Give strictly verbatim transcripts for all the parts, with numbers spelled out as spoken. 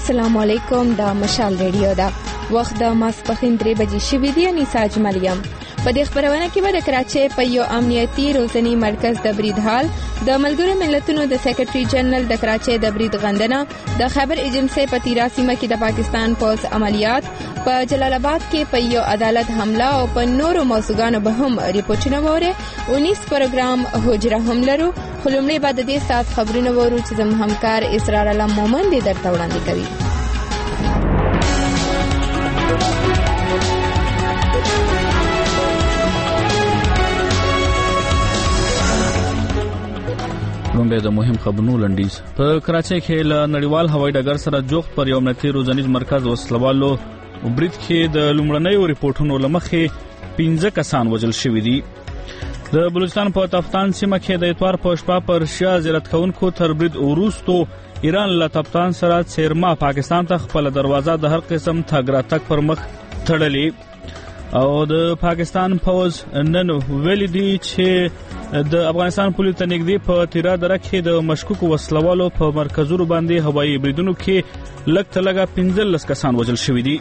السلام علیکم. دا مشال ریډیو دا وخت د ماسپخین درې بجې شوې دي. انیسا اجمل یم. په دې خبرونه کې به د کراچۍ په یو امنیتي روزنی مرکز د برید حال، د ملګرو ملتونو د سیکرټري جنرال د کراچۍ د برید غندنه، د خیبر ایجنسۍ په تیرا سیمه کې د پاکستان پولیس عملیات، په جلال آباد کې په یو عدالت حمله او په نورو موضوعاتو به هم ریپورتونه وره. انیس پروګرام حجره هم لرو. خلومړی بعد د دې سات خبرونه وره چې زموږ همکار اسرار الله مومن دې درته وړاندې کوي. لومړی د مهم خبرونو لنډیز. په کراچۍ کې له نړیوال هوایي ډګر سره جوخت پر یو امنیتي روزنیز مرکز وسلوالو برید کې د لومړنیو ریپورتونو لمخې پنځه کسان وژل شوي دي. د بلوچستان په تفتان سیمه کې د اتوار په شپه پر شیا زیارت کوونکو تر برید وروسته ایران له تفتان سره څیرما پاکستان ته خپل دروازه د هر قسم تګ راتګ پر مخ تړلې او د پاکستان فوج نن ویلي دي چې د افغانستان پولیس ته نږدې په تیرا دره کې د مشکوکو وسلوالو په مرکزونو باندې هوایي بریدونو کې لږ تر لږه پنځلس کسان وژل شوي دي.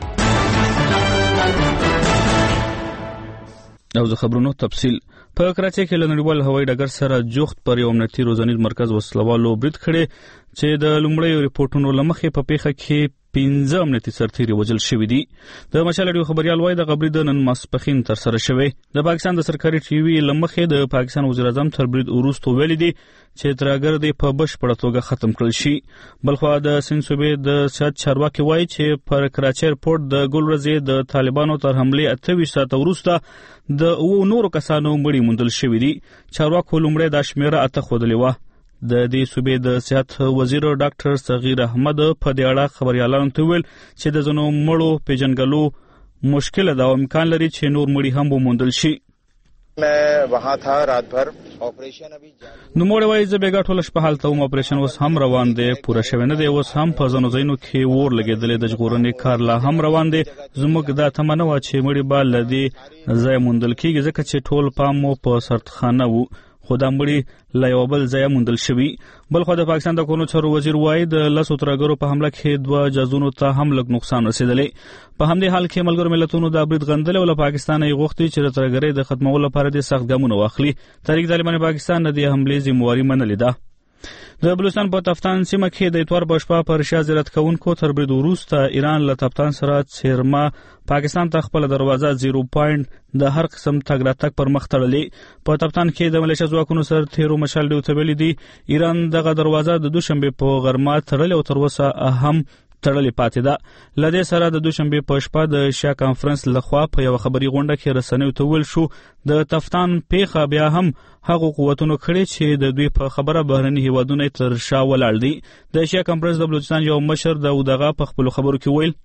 او د خبرونو تفصیل. په کراچۍ کې له نړیوال هوایي ډګر سره جوخت پر یو امنیتي روزنیز مرکز وسلوالو برید کړي چې د لومړیو ریپورتونو لمخې په پیښه کې پنځه امنیتي سرتیري وژل شوي دي. د مشال ریډیو خبريال وایي د غبرګ د نن ماسپخین تر سره شوی. د پاکستان د سرکاري ټي وي لمخې د پاکستان وزیر اعظم تر برید وروسته ویلي دي چې ترګر دی په بشپړه توګه ختم کړل شي. بلخو د سند صوبې د سیاست چارواکي وایي چې پر کراچۍ ایرپورټ د ګلرزې د طالبانو تر حمله اته ساعت وروسته د او نورو کسانو مړي موندل شوي دي. چارواکو لومړی د شمیره اته خودلې و. د دې صوبې د صحت وزیر ډاکټر صغیر احمد په دې اړه خبريالانو ته ویل چې د زنو مړو پیژنګلو مشکل ده او امکان لري چې نور مړي هم وموندل شي. मैं वहां था रात भर ऑपरेशन अभी نو موږ وایي چې بیګا ټول شپه حالت او اپریشن اوس هم روان دی، پوره شوی نه دی. اوس هم په ځنو ځینو کې ور لګیدلې د ژغورنې کار لا هم روان دی. زموږ دا تمنه و چې مړي به لدی ځای موندل کیږي ځکه چې ټول پام مو په سرتخانه وو، خو دا مړي لا یو بل ځای موندل شوي. بل خو د پاکستان د کورونو چارو وزیر وایي د لسو ترګرو په حمله کې دوه جازونو ته هم لږ نقصان رسیدلی. په همدې حال کې ملګرو ملتونو د برید غندلو له پاکستان یې غوښتي چې د ترګرۍ د ختمولو لپاره د سخت ګامونه واخلي. تحریک طالبان پاکستان د دې حملې ذمہواری منلې ده. د بلوچستان په تفتان سیمه کې د اتوار په شپه پر شیا زیارت کوونکو تر برید وروسته ایران له تفتان سره څیرما پاکستان ته خپل دروازه زیرو پوینټ د هر قسم تګ راتګ پر مخ تړلې. په تفتان کې د ملیشیا ځواکونو سره تیرو مشال ډیو ته ویلي دي ایران دغه دروازه د دوشنبه په غرمه تړلې او تر اوسه هم تړلې پاتې ده. لدې سره د دوشنبه په شپه د شیا کانفرنس لخوا په یو خبري غونډه کې رسنیو ته ویل شو د تفتان پیښه بیا هم هغه قوتونو کړي چې د دوی په خبره بهرني هیوادونه تر شا ولاړ دي. د شیا کانفرنس د بلوچستان یو مشر د ودغه په خپل خبرو کې ویل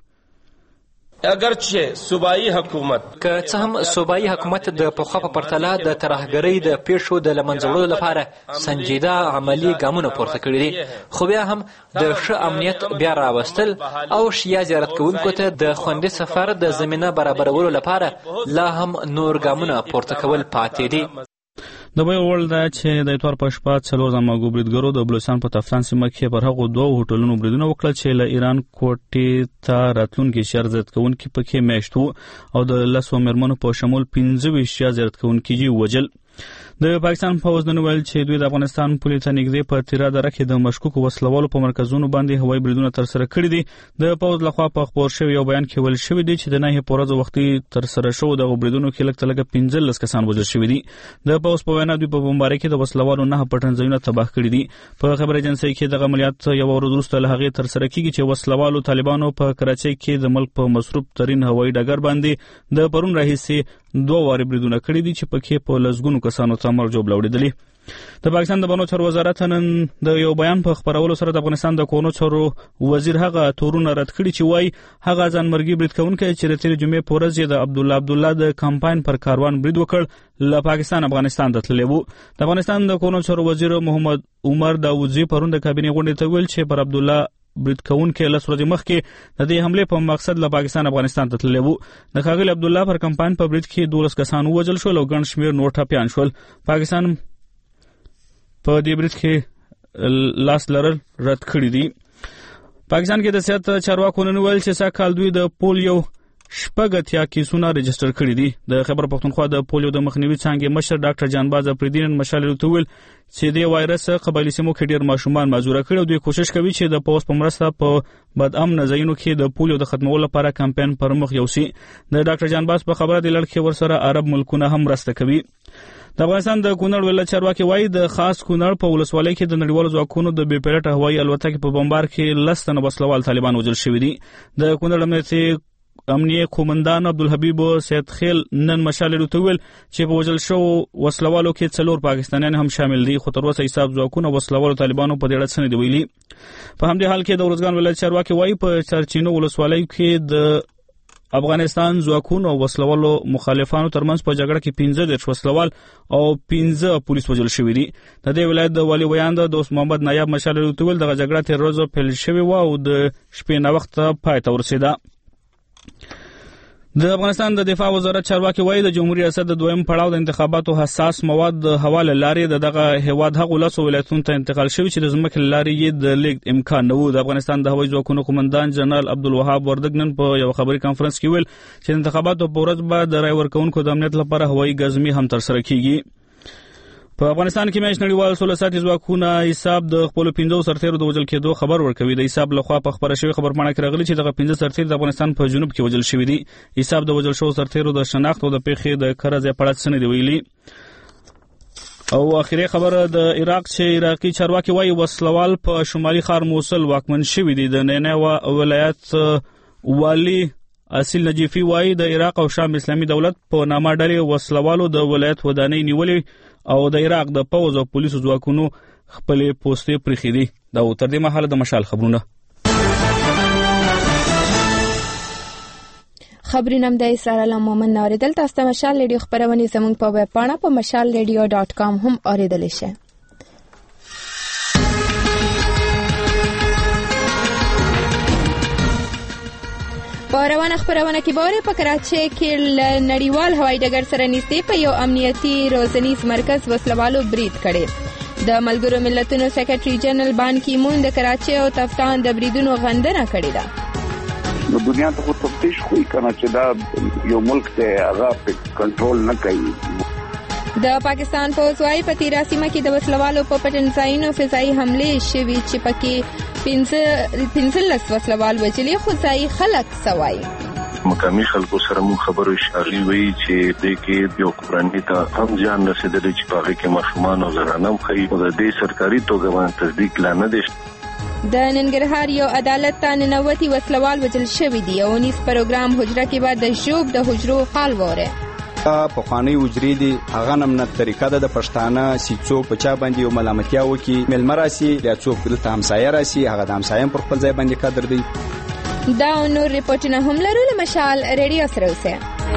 اگرچه صوبایي حکومت که څه هم صوبایي حکومت د پخوا په پرتله د ترهګرۍ د پیښو د لمنځه لپاره سنجیده عملی ګامونه پورته کړي دي، خو بیا هم د ښه امنیت بیا راوستل او شیا زیارت کوونکو ته د خوندي سفر د زمینه برابرولو لپاره لا هم نور ګامونه پورته کول پاتې دي. د وی ورل دا چې د اتوار په شپه څلور زماګو بریدګرو د بلوچستان په تفتان سیمه کې پر هغو دوه هوټلونو بریدونه وکړل چې له ایران کوټې ته راتلونکي شهر زیارت کوونکي پکې میشت وو او د لسو مېرمنو په شمول پنځه ویشت زیارت کوونکي یې وژل. د پاکستان فوج نن ویل چې دوی د افغانستان پولیس ته نږدې په تیرا دره کې د مشکوکو وسلوالو په مرکزونو باندې هوایي بریدونه ترسره کړي دي. د فوج لخوا په خبر شوی یو بیان کې ویل شوی دی چې د نهه پورز وختي ترسره شو د بریدونو کې لږ تلګه پنځلس کسان وژل شوي دي. د فوج په وینا دوی په بمبارۍ کې د وسلوالو نه پټنځایونه تباه کړي دي. په خبر ایجنسۍ کې د عملیات یو ورځ وروسته له هغې ترسره کیږي چې وسلوالو طالبانو په کراچۍ کې د ملک په مصروف ترين هوایي ډګر باندې د پرون راهیسې دوه واري بریدونه کړي دي چې پکې په لسګونو کسانو ته مرګ جوړ وړي. د پاکستان د بانو چارو وزارت نن د یو بیان په خبرولو سره د افغانستان د کورونو چارو وزیر هغه تورونه رد کړي چې وای هغه ځانمرګي برید کوونکی چې د تیر جمعې په ورځ د عبد الله عبد الله د کمپاین پر کاروان برید وکړ له پاکستان افغانستان ته تللی وو. د افغانستان د کورونو چارو وزیر محمد عمر داوودزی پرون د کابینې غونډې ته ویل چې پر عبد الله برید کوونکی لس ورځې مخکې د دې حملې په مقصد له پاکستان افغانستان ته تللی وو. د ښاغلي عبد الله پر کمپاین په برید کې دولس کسان ووژل شول او ګڼ شمېر نور ټپیان شول. پاکستان په دې برید کې لاس لرل رد کړی دی. پاکستان کې د صحت چارواکو نن ویل چې سږ کال دوی د پولیو شپږ اتیا کیسونه رجسټر کړي دي. د خیبر پښتونخوا د پولیو د مخنیوي څانګې مشر ډاکټر جانباز افریدین مشال ویل چې د وایرس قبایلي سیمو کې ډېر ماشومان معذوره کړي او دوی کوشش کوي چې د پوس په مرسته په بد امن ځایونو کې د پولیو د ختمولو لپاره کمپاین پر مخ یوسي. د ډاکټر جانباز په خبره د لړ کې ورسره عرب ملکونه هم مرسته کوي. د افغانستان د کونړ ولایت چارواکي وایي د خاص کونړ په ولسوالۍ کې د نړیوالو ځواکونو د بې پیلوټه هوایي الوتکې په بمبار کې لس تنه وسلوال طالبان وژل شوي دي. د کونړ امنیتي امنیه قومندان عبدالحبیب سید خیل نن مشال ته ویل چې په وژل شو وسلوالو کې څلور پاکستانیان هم شامل دي، خو تر اوسه حساب ځواکونه وسلوالو طالبانو په دې اړه څه نه دی ویلي. په همدې حال کې د ورځګان ولایت چارواکي وایي په چرچینو ولسوالۍ کې د افغانستان ځواکونو او وسلوالو مخالفانو ترمنځ په جګړه کې پنځه دېرش وسلوال او پنځه پولیس وژل شوي دي. د دې ولایت د والي ویاند دوست محمد نایب مشال ته ویل دغه جګړه تیر ورځ پیل شوې وه او د شپې ناوخته پای ته ورسېده. د افغانستان د دفاع وزارت چارواکي وایي د جمهوریت ریاست د دویم پړاو د انتخاباتو حساس مواد د حواله لارې د دغه هیواد هغو لسو ولایتونو ته انتقال شوي چې د ځمکې لارې یې د لیږد امکان نه و. د افغانستان د هوایي ځواکونو قومندان جنرال عبدالوهاب وردګ نن په یو خبري کانفرنس کې ویل چې د انتخاباتو په ورځ به د رای ورکوونکو د امنیت لپاره هوایي ګزمې هم ترسره کیږي. په افغانستان کې میاشت نړیوال سوله ساتي ځواکونه حساب د خپل پنځو سرتیرو د وژل کېدو خبر ورکوي. د حساب لخوا په خبره شوی خبرپاڼه کې راغلي چې دغه پنځه سرتیر د افغانستان په جنوب کې وژل شوي دي. حساب د وژل شوو سرتیرو د شناخت او د پیښې د کره ځای په اړه څه نه دی ویلي. او اخیری خبره د عراق چې عراقي چارواکي وایي وسلوال په شمالي ښار موصل واکمن شوي دي. د نینوه ولایت والی اصیل نجیفي وایي د عراق او شام اسلامي دولت په نامه ډلې وسلوالو د ولایت ودانۍ نیولې او د عراق د پوځ او پولیسو ځواکونو خپلې پوستې پرېښې دي. دا تر دې مهاله د مشال خبرونه. خبرونه هم د اسرار الله مومن اوریدل. تاسو ته مشال ریډیو خبرونه زموږ په ویب پاڼه په مشال ریډیو ډاټ کام هم اوریدلی شئ. په روانه خبرونه کې باره په کراچۍ کې نړیوال هوایي ډګر سره نږدې په یو امنیتي روزنیز مرکز وسلوالو برید کړی. د ملګرو ملتونو سیکرټري جنرال بان کی مون د کراچۍ او تفتان د بریدونو غندنه کړې ده. د دنیا ته خو تفتیش کوي کنه چې دا یو ملک ته هغه په کنټرول نه کوي. د پاکستان پوځ وايي په تیرا سیمه کې د وسلوالو په پټن ځایونو فضایي حملې شوي چې پکې پنځلس وسلوال وژلي، خو ځایي خلک څه وایي. مقامي خلکو سره مون خبرو اشاري وی چې د کې یو کورنۍ ته هم ځان رسېدلی چې په هغې کې ماشومان او زنانه هم ښایي او د دې سرکاري توګه باندې تصدیق لا نه دی. د ننګرهار یو عدالت ته ننوتي وسلوال وژل شوي دي. او نیس پروګرام حجره کې به د ژوب د حجرو حال واره. په خواني وجري دي هغه نمنه طریقه ده د پښتانه سی څوک په چا باندې یو ملامتیا وکي ملمر راسي یا څوک دلته همسایه راسي هغه د همسایم پر خپل ځای باندې قدر دی. دا نور ریپورتونه هم لرو. له مشال ریډیو سره اوسئ.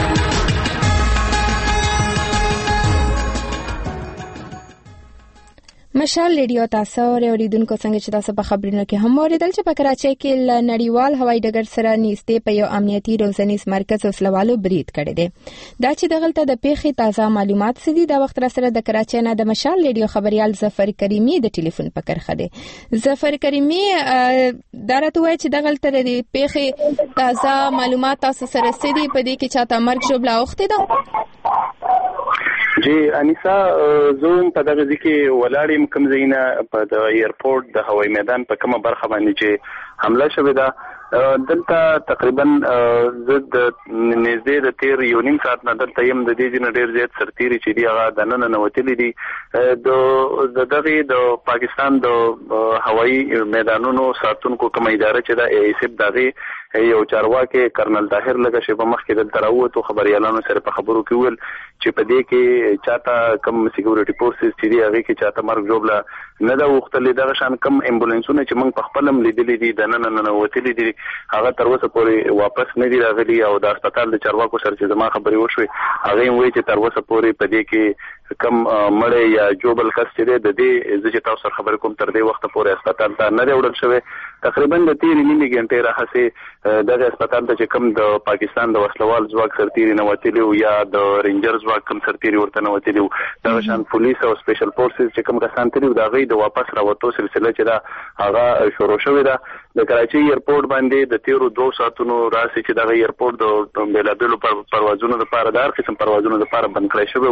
مشال ریډیو تاسو اوریدونکو څنګه چې تاسو په خبرونو کې هم اوریدل چې په کراچۍ کې نړیوال هوایي ډګر سره نږدې په یو امنیتي روزنیز مرکز وسلوالو برید کړی دی. دا چې دغلته د پیښې تازه معلومات سدي دا وخت را سره د کراچۍ نه د مشال ریډیو خبريال ظفر کریمي د ټلیفون په کرخه دی. ظفر کریمي دا راته وایي چې دغلته د پیښې تازه معلومات تاسو سره سدي په دې کې چاته مرګ جوړه اوخته ده. جی انیسا زوم په دغه ځکه ولاړم کوم زینا په د ایرپورټ د هوایي میدان په کومه برخه باندې چې حمله شوې ده دلته تقریبا زد نږدې د تیر یو نیم ساعت نه دلته يم د دې جن ډیر زیات سرتيري چې دی هغه د نن نوتلې دي د دغه د پاکستان د هوایي میدانونو ساتونکو کومه اداره چې د ایسب دغه یو چارواکي کرنل طاهر لګه شپه مخ کې دلته راوته خبريالانو سره په خبرو کې ول چې په دې کې چاته کم سکیورټي فورسز چې دی هغه کې چاته مرګ جوړه نه دا وختلې دغه شان کم امبولانسونه چې موږ په خپلم لیدلې دي د نن نن وتلې دي هغه تر اوسه پورې واپس نه دي راغلي او د هسپتال د چارواکو سره چې زما خبرې وشوي هغه وایي چې تر اوسه پورې په دې کې کم مړی یا جوبل کس چې دی د دې زه چې تاسو سره خبرې کوم تر دې وخته پورې هسپتال ته نه دی وړل شوی. تقریبا د تېرې نیمې ګنټې راهیسې دغه هسپتال ته چې کوم د پاکستان د وسلوال ځواک سرتیري ننوتلي وو یا د رینجر ځواک کوم سرتیري ورته ننوتلي وو، دغه شان پولیس او سپیشل فورسز چې کوم کسان تللي وو د هغوی د واپس راوتو سلسله چې ده هغه شروع شوې ده. د کراچۍ ایرپورټ باندې د تیرو دوه ساعتونو راسي چې دغه ایرپورټ د بېلابېلو پروازونو لپاره د هر قسم پروازونو لپاره بند کړی شوی.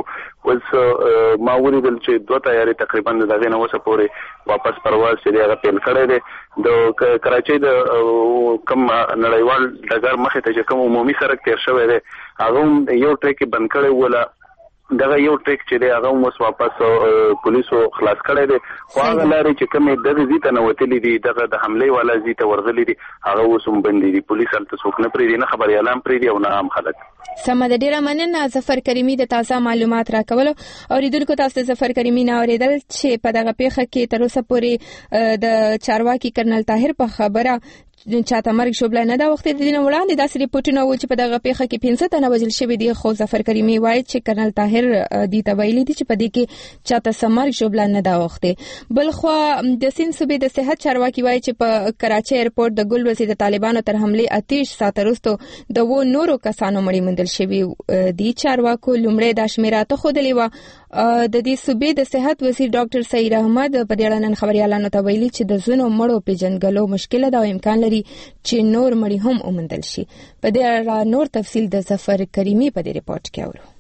اوس ما ولیدل چې دوه تیارې تقریبا د دغې نه اوسه پورې واپس پرواز چې دی هغه پیل کړی دی. د کراچۍ د کوم نړیوال ډګر مخې ته چې کوم عمومي سړک تیر شوی دی هغه هم یو ټریک یې بند کړی وله، دغه یو ټریک چې دی هغه هم اوس واپس پولیسو خلاص کړی دی. خو هغه لارې چې کومې دغه ځي ته نوتلي دي، دغه د حملې والا ځي ته ورغلي دي، هغه اوس هم بندې دي. پولیس هلته څوک نه پرېږدي، نه خبریالان پرېږدي او نه عام خلک. سمه ده، ډیره مننه ظفر کریمي د تازه معلومات راکولو. اوریدونکو تاسو د ظفر کریمي نه اوریدل چې په دغه پیښه کې تر اوسه پورې د چارواکي کرنل طاهر په خبره چاته مرګ شوبله نه دا وخت د دین وړاندې داسې ریپورتونه و چې په دغه پیښه کې پنځه تنه وژل شوي دي. خو ظفر کریمي وایي چې کرنل طاهر دې ته ویلي دي چې په دې کې چاته سمرګ شوبله نه دا وخت. بل خو د سیند صوبې د صحت چارواکي وایي چې په کراچۍ ایرپورټ د ګلوزي د طالبانو تر حمله اتیش ساعت وروسته د و نورو کسانو مړي موندل شوي دي. چارواکو لومړی د شمیراتو خودلې و. د دې صوبې د صحت وزیر ډاکټر سعید احمد په دې اړه نن خبريالانو ته ویلي چې د زونو مړو پیژنګلو مشکل ده او امکان لري چې نور مړي هم ومندل شي. په دې اړه نور تفصیل د ظفر کریمي په دې ریپورت کې اورو.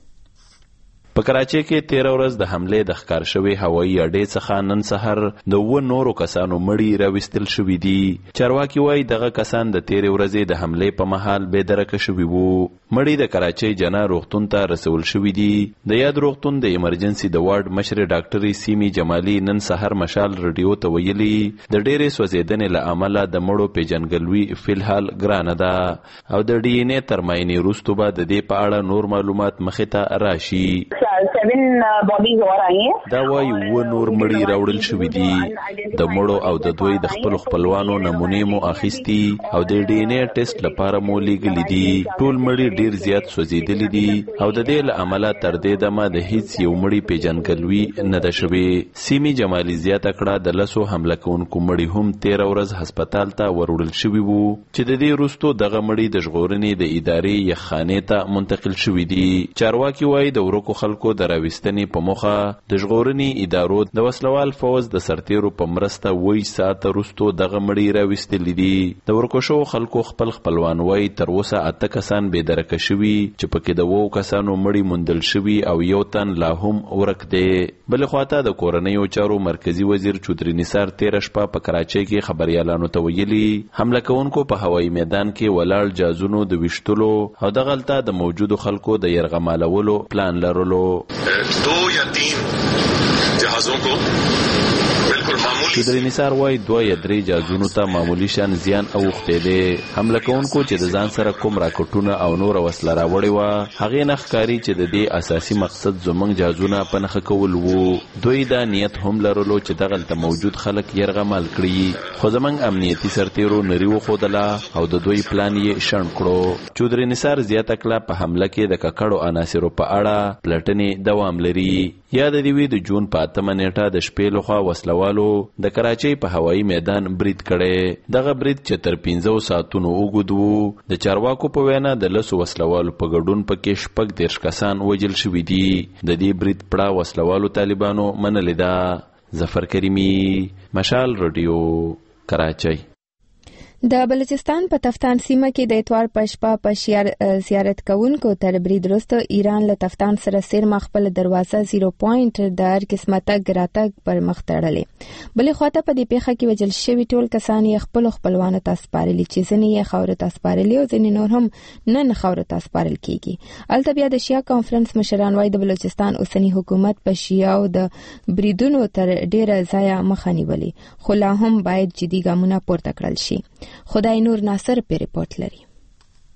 په کراچۍ کې تیر ورځ د حملې د ښکار شوی هوایي اډې څخه نن سحر د و نورو کسانو مړي راوستل شوي دي. چارواکي وایي دغه کسان د تیرې ورځې د حملې په مهال بې درکه شوي وو. مړي د کراچۍ جنا روغتون ته رسول شوي دي. د یاد روغتون د ایمرجنسي د وارډ مشر ډاکټري سیمي جمالي نن سحر مشال رادیو ته ویلي د ډېرې سوځېدنې له امله د مړو پیژنګلوي فلحال ګرانه ده او د ډي ان اې تر معاینې وروسته به د دې په اړه نور معلومات مخې ته راشي. دا وایي و نور مړي راوړل شوي دي. د مړو او د دوی د خپلو خپلوانو نمونې مو اخیستي او د ډي ان اې ټیسټ لپاره مو لیږلي دي. ټول مړي ډیر زیات سوځېدلي دي او د دې له امله تر دې دمه د هیڅ یو مړي پیژنګلوي نه ده شوې. سیمي جمالي زیاته کړه د لسو حمله کوونکو مړي هم تیره ورځ هسپتال ته وروړل شوي وو چې د دې وروسته دغه مړي د ژغورنې د ادارې یخخانې ته منتقل شوي دي. چارواکي وایي د ورکو خلکو د راوستنې په موخه د ژغورنې ادارو د وسلوال فوز د سرتیرو په مرسته وی ساعت وروسته دغه مړي راوستلي دي. د ورکو شوو خلکو خپل خپلوان وایي تر اوسه اته کسان بې درکه شوي چې پکې د وو کسانو مړي موندل شوي او یو تن لا هم ورک دی. بل خواته د کورنیو چارو مرکزی وزیر چودري نثار تیر شپه په کراچۍ کې خبريالانو ته ویلي حمله کوونکو په هوایي میدان کې ولاړ جازونو د وشتلو او د غلطه د موجودو خلکو د يرغمالولو پلان لرلو. دو یا تین جهازوں کو چودري نثار وایي دوه یا درې جهازونو ته معمولی شان زیان اوښتی دی. حمله کوونکو چې د ځان سره کوم راکټونه او نوره وسله راوړې وه هغې نه ښکاري چې د دې اساسي مقصد زموږ جهازونه په نښه کول وو. دوی دا نیت هم لرلو چې دغلته موجود خلک یرغمال کړي خو زموږ امنیتي سرتیرو نري وښودله او د دوی پلان یې شنډ کړو. چودري نثار زیاته کړه په حمله کې د ککړو عناصرو په اړه پلټنې دوام لري. یاد دې وي د جون په اتمه نیټه د شپې لخوا وسلوالو د کراچۍ په هوایي میدان برید کړی. دغه برید چې تر پنځو ساعتونو اوږد و. د چارواکو په وینا د لسو وسلوالو په ګډون پکې شپږ دېرش کسان وژل شوي دي. د دې برید پړه وسلوالو طالبانو منلې ده. ظفر کریمي، مشال رادیو، کراچۍ. د بلوچستان په تفتان سیمه کې د اتوار په شپه په زیارت کوونکو تر برید وروسته ایران له تفتان سره سیرما خپل دروازه زیرو پوینټ د هر قسمه تګ راتګ پر مخ تړلې. بلې خواته په دې پیښه کې وژل شوي ټول کسان یې خپلو خپلوانو ته سپارلي چې ځینې یې خاورو ته سپارلي او ځینې نور هم نن خاورو ته سپارل کیږي. هلته بیا د شیا کانفرنس مشران وایي د بلوچستان اوسنی حکومت په شیاو د بریدونو تر ډیره ځایه مخه نیولې خو لا هم باید جدي ګامونه پورته کړل شي. خدای نور ناصر په ریپورت لري.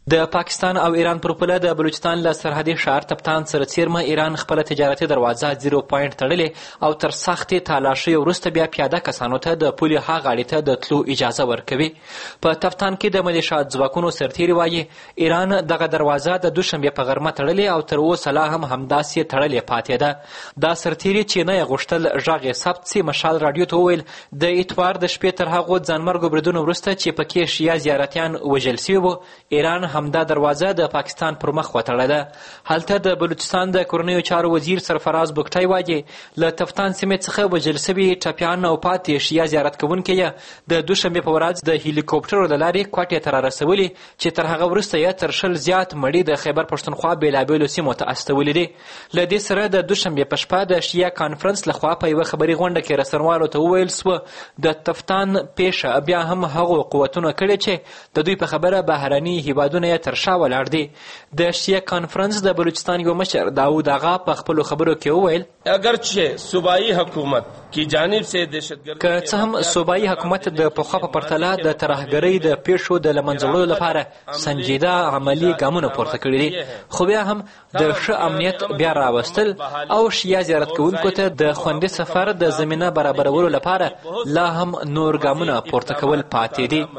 د پاکستان او ایران پر پوله د بلوچستان له سرحدي ښار تفتان سره څیرمه ایران خپله تجارتي دروازه زیرو پوینټ تړلې او تر سختې تالاشۍ وروسته بیا پیاده کسانو ته د پولې هغه غاړې ته د تلو اجازه ورکوي. په تفتان کې د ملیشات ځواکونو سرتیري وایي ایران دغه دروازه د دوشنبې په غرمه تړلې او تر اوسه لا هم همداسې تړلې پاتې ده. دا سرتیري چې نه یې غوښتل غږ یې ثبت سي مشال راډیو ته وویل د اتوار د شپې تر هغو ځانمرګو بریدونو وروسته چې پکې شیعه زیارتیان وژل سوي وو ایران همدا دروازه د پاکستان پر مخ وتړله ده. هلته د بلوچستان د کورنیو چارو وزیر سرفراز بګټی وایي له تفتان سیمې څخه وژل سوي ټپیان او پاتې شیعه زیارت کوونکي یې د دوشنبې په ورځ د هلیکوپټرو له لارې کوټې ته رارسولي چې تر هغه وروسته یې تر شل زیات مړي د خیبر پښتونخوا بېلابېلو سیمو ته استولي دي. له دې سره د دوشنبې په شپه د شیعه کانفرنس لخوا په یوه خبري غونډه کې رسنوالو ته وویل سوه د تفتان پیښه بیا هم هغو قوتونو کړې چې د دوی په خبره بهرني هیوادونه یې تر شا ولاړ دي. د شیعه کانفرنس د بلوچستان یو مشر داود آغا په خپلو خبرو کې وویل اگرچه صوبائی حکومت کی جانب سے دهشتګردي که څه هم صوبایي حکومت د پخوا په پرتله د ترهګرۍ د پیښو د له منځه وړلو لپاره سنجیده عملي ګامونه پورته کړي دي خو بیا هم د ښه امنیت بیا راوستل او شیعه زیارت کوونکو ته د خوندي سفر د زمینه برابرولو لپاره لا هم نور ګامونه پورته کول پاتې دي.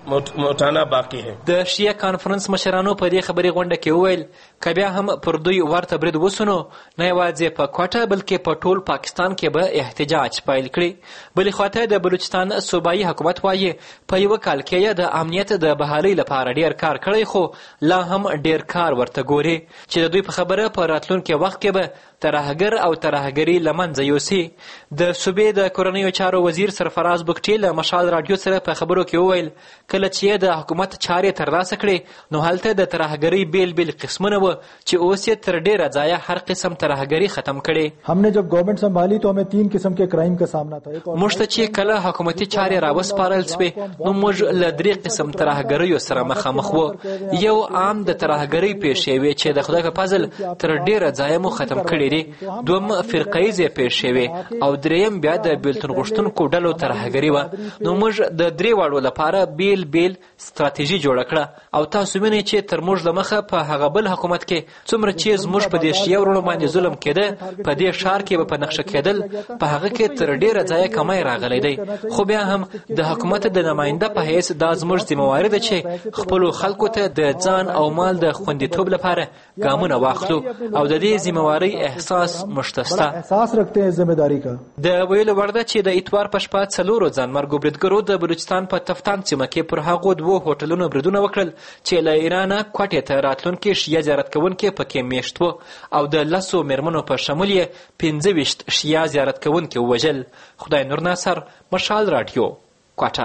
د شیعه کانفرنس مشرانو په دې خبري غونډه کې وویل که بیا هم پر دوی ورته برید وسو نو نه یوازې په کوټه بلکې په ټول پاکستان کې به احتجاج پیل کړي. بلې خواته د بلوچستان صوبایي حکومت وایي په یوه کال کې یې د امنیت د بحالۍ لپاره ډیر کار کړی خو لا هم ډیر کار ورته ګوري چې د دوی په خبره په راتلونکي وخت کې به ترهګر او ترهګري له منځه یوسي. د صوبې د کورنیو چارو وزیر سرفراز بګټي له مشال راډیو سره په خبرو کې وویل کله چې د حکومت چارې ترلاسه کړې نو هلته د ترهګرۍ بیل بیل قسمونه وه چې اوس یې تر ډیره ځایه هر قسم ترهګري ختم کړې. हम ने जब गवर्नमेंट संभाली तो हमें तीन किस्म के क्राइम का सामना था. موږ ته چې کله حکومتي چارې راوسپارل سوې نو موږ له درې قسم ترهګریو سره مخامخ وو. یو عام د ترهګرۍ پیښې وې چې د خدای په فضل تر ډیره ځایه مو ختم کړې دي. دوم فرقهیزې پیښې وې او دریم بیا د بیلتون غوښتونکو ډلو ترهګري وه. نو موږ د درې واړو لپاره بیل بیل ستراتیژي جوړه کړه او تاسو وینئ چې تر موږ له مخه په هغه بل حکومت کې څومره چې زموږ په دې شیعه وروڼو باندې ظلم کېده په دې ښار کې به په نقشه کېدل په هغه کې تر ډیره ځایه کمی راغلی دی. خو بیا هم د حکومت د نماینده په حیث دا زموږ ذمهواري ده چې خپلو خلکو ته د ځان او مال د خوندیتوب لپاره ګامونه واخلو او د دې ذمهوارۍ احساس موږ ته شته. د ویلو وړ ده چې د اتوار په شپه څلورو ځانمرګو بریدګرو د بلوچستان په تفتان سیمه کې پر هغو دوو هوټلونو بریدونه وکړل چې له ایرانه کوټې ته راتلونکي شیعه زیارت کوونکي پکې میشت وو او د لسو میرمنو په شمول یې پنځه ویشت شیعه زیارت کوونکي ووژل. خدای نور ناصر، مشال راډیو، کوټه.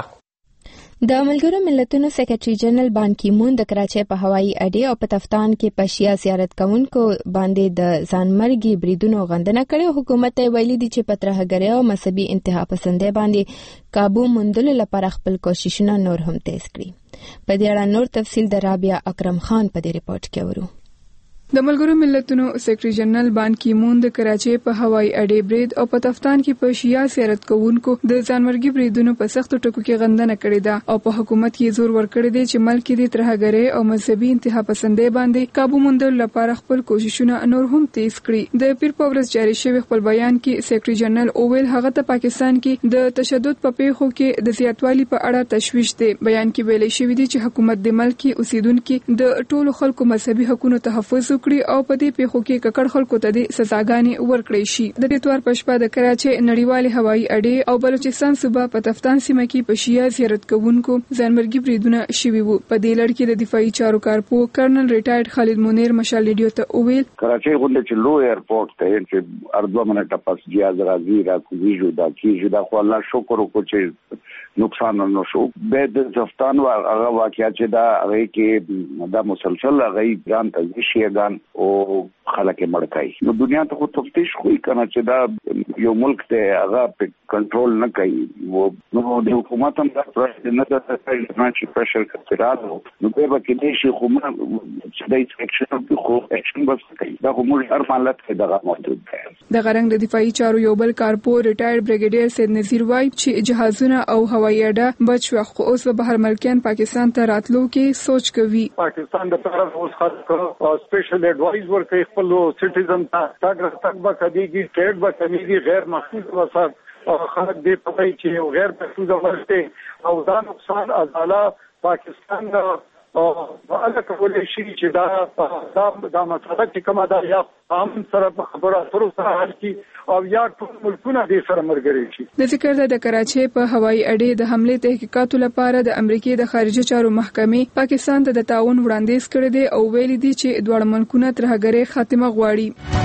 د ملګرو ملتونو سیکریټري جنرال بان کی مون د کراچۍ په هوایي اډې او په تفتان کې په شیعه زیارت کوونکو باندې د ځانمرګي بریدونو غندنه کړې. حکومت یې ویلي دي چې په ترهګرۍ او مذهبي انتها پسندۍ باندې قابو موندلو لپاره خپل کوششونه نور هم تیز کړي. په دې اړه نور تفصیل د رابعه اکرم خان په دې رپورټ کې ورو. د ملګرو ملتونو سیکریټري جنرال بان کی مون د کراچۍ په هوایي اډې برید او په تفتان کې په شیعه زیارت کوونکو د ځانمرګي بریدونو په سختو ټکو کې غندنه کړې ده او په حکومت کې زور ورکړی دی چې ملک کې د ترهګرۍ او مذهبي انتها پسندۍ باندې قابو موندلو لپاره خپل کوششونه نور هم تیز کړي. د پیر په ورځ جاري شوی خپل بیان کې سیکریټري جنرال اوویل هغه ته پاکستان کې د تشدد په پیښو کې د زیاتوالي په اړه تشویش دی. بیان کې ویلي شوی دی چې حکومت د ملک کې اوسیدونکو د ټولو خلکو مذهبي حقوقو تحفظ کړي او په دې پیښو کې ککړ خلکو ته د سزاګانې ورکړې شي. د دې اتوار په شپه د کراچۍ نړیوالې هوایي اډې او بلوچستان صوبه په تفتان سیمه کې په شیعه زیارت کوونکو ځانمرګي بریدونه شوي وو. په دې لړ کې د دفاعي چارو کارپو کرنل ریټایرډ خالد منیر مشال ریډیو ته وویل کراچۍ غونډه چې لو ایرپورټ ته چې اربع منټه پس جیاز راځي را کوزیږي دا کیږي دا خو الله شکر وکړو چې نقصان نه شو. به د تفتان هغه واقعیا چې دا هغه کې دا مسلسل هغه ځان ته شیعهګان او خلک مړکای نو دنیا ته خو تفتیش کوي کنه چې دا یو ملک ته هغه په کنټرول نه کوي وو نو د حکومت هم دا پرې نه ده چې پرشر کړه نو به کې شي خو موږ چې د اکشن په خو اکشن بس کوي دا خو موږ هر مالت کې دغه موجود دی. د غرنګ د دفاعي چارو یو بل کارپو ریټایرډ بریګیډیر سید نذیر وای چې جهازونه او هوایي اډه بچ شو، خو اوس به بهر ملکیان پاکستان ته راتلو کې سوچ کوي. پاکستان د طرف اوس خاص او سپیشل ایڈوایز ورکړي خپل سټیزن ته تاګر تک به کديږي ټریډ به کمیږي غیر محفوظ وسات او خلک دې په چې غیر محفوظ ورته او دا نقصان ازاله پاکستان او هغه کولای شي چې دا دا د مسله چې کومه دا یا عام سره په خبره سره سره حل کی او یا ټول ملکونه دې سره مرګري شي. د ذکر د کراچۍ په هوایي اډې د حمله تحقیقاتو لپاره د امریکای د خارجه چارو محکمې پاکستان ته د تعاون وړاندیز کړی دی او ویلي دی چې دواړه ملکونه ترهګرۍ خاتمه غواړي.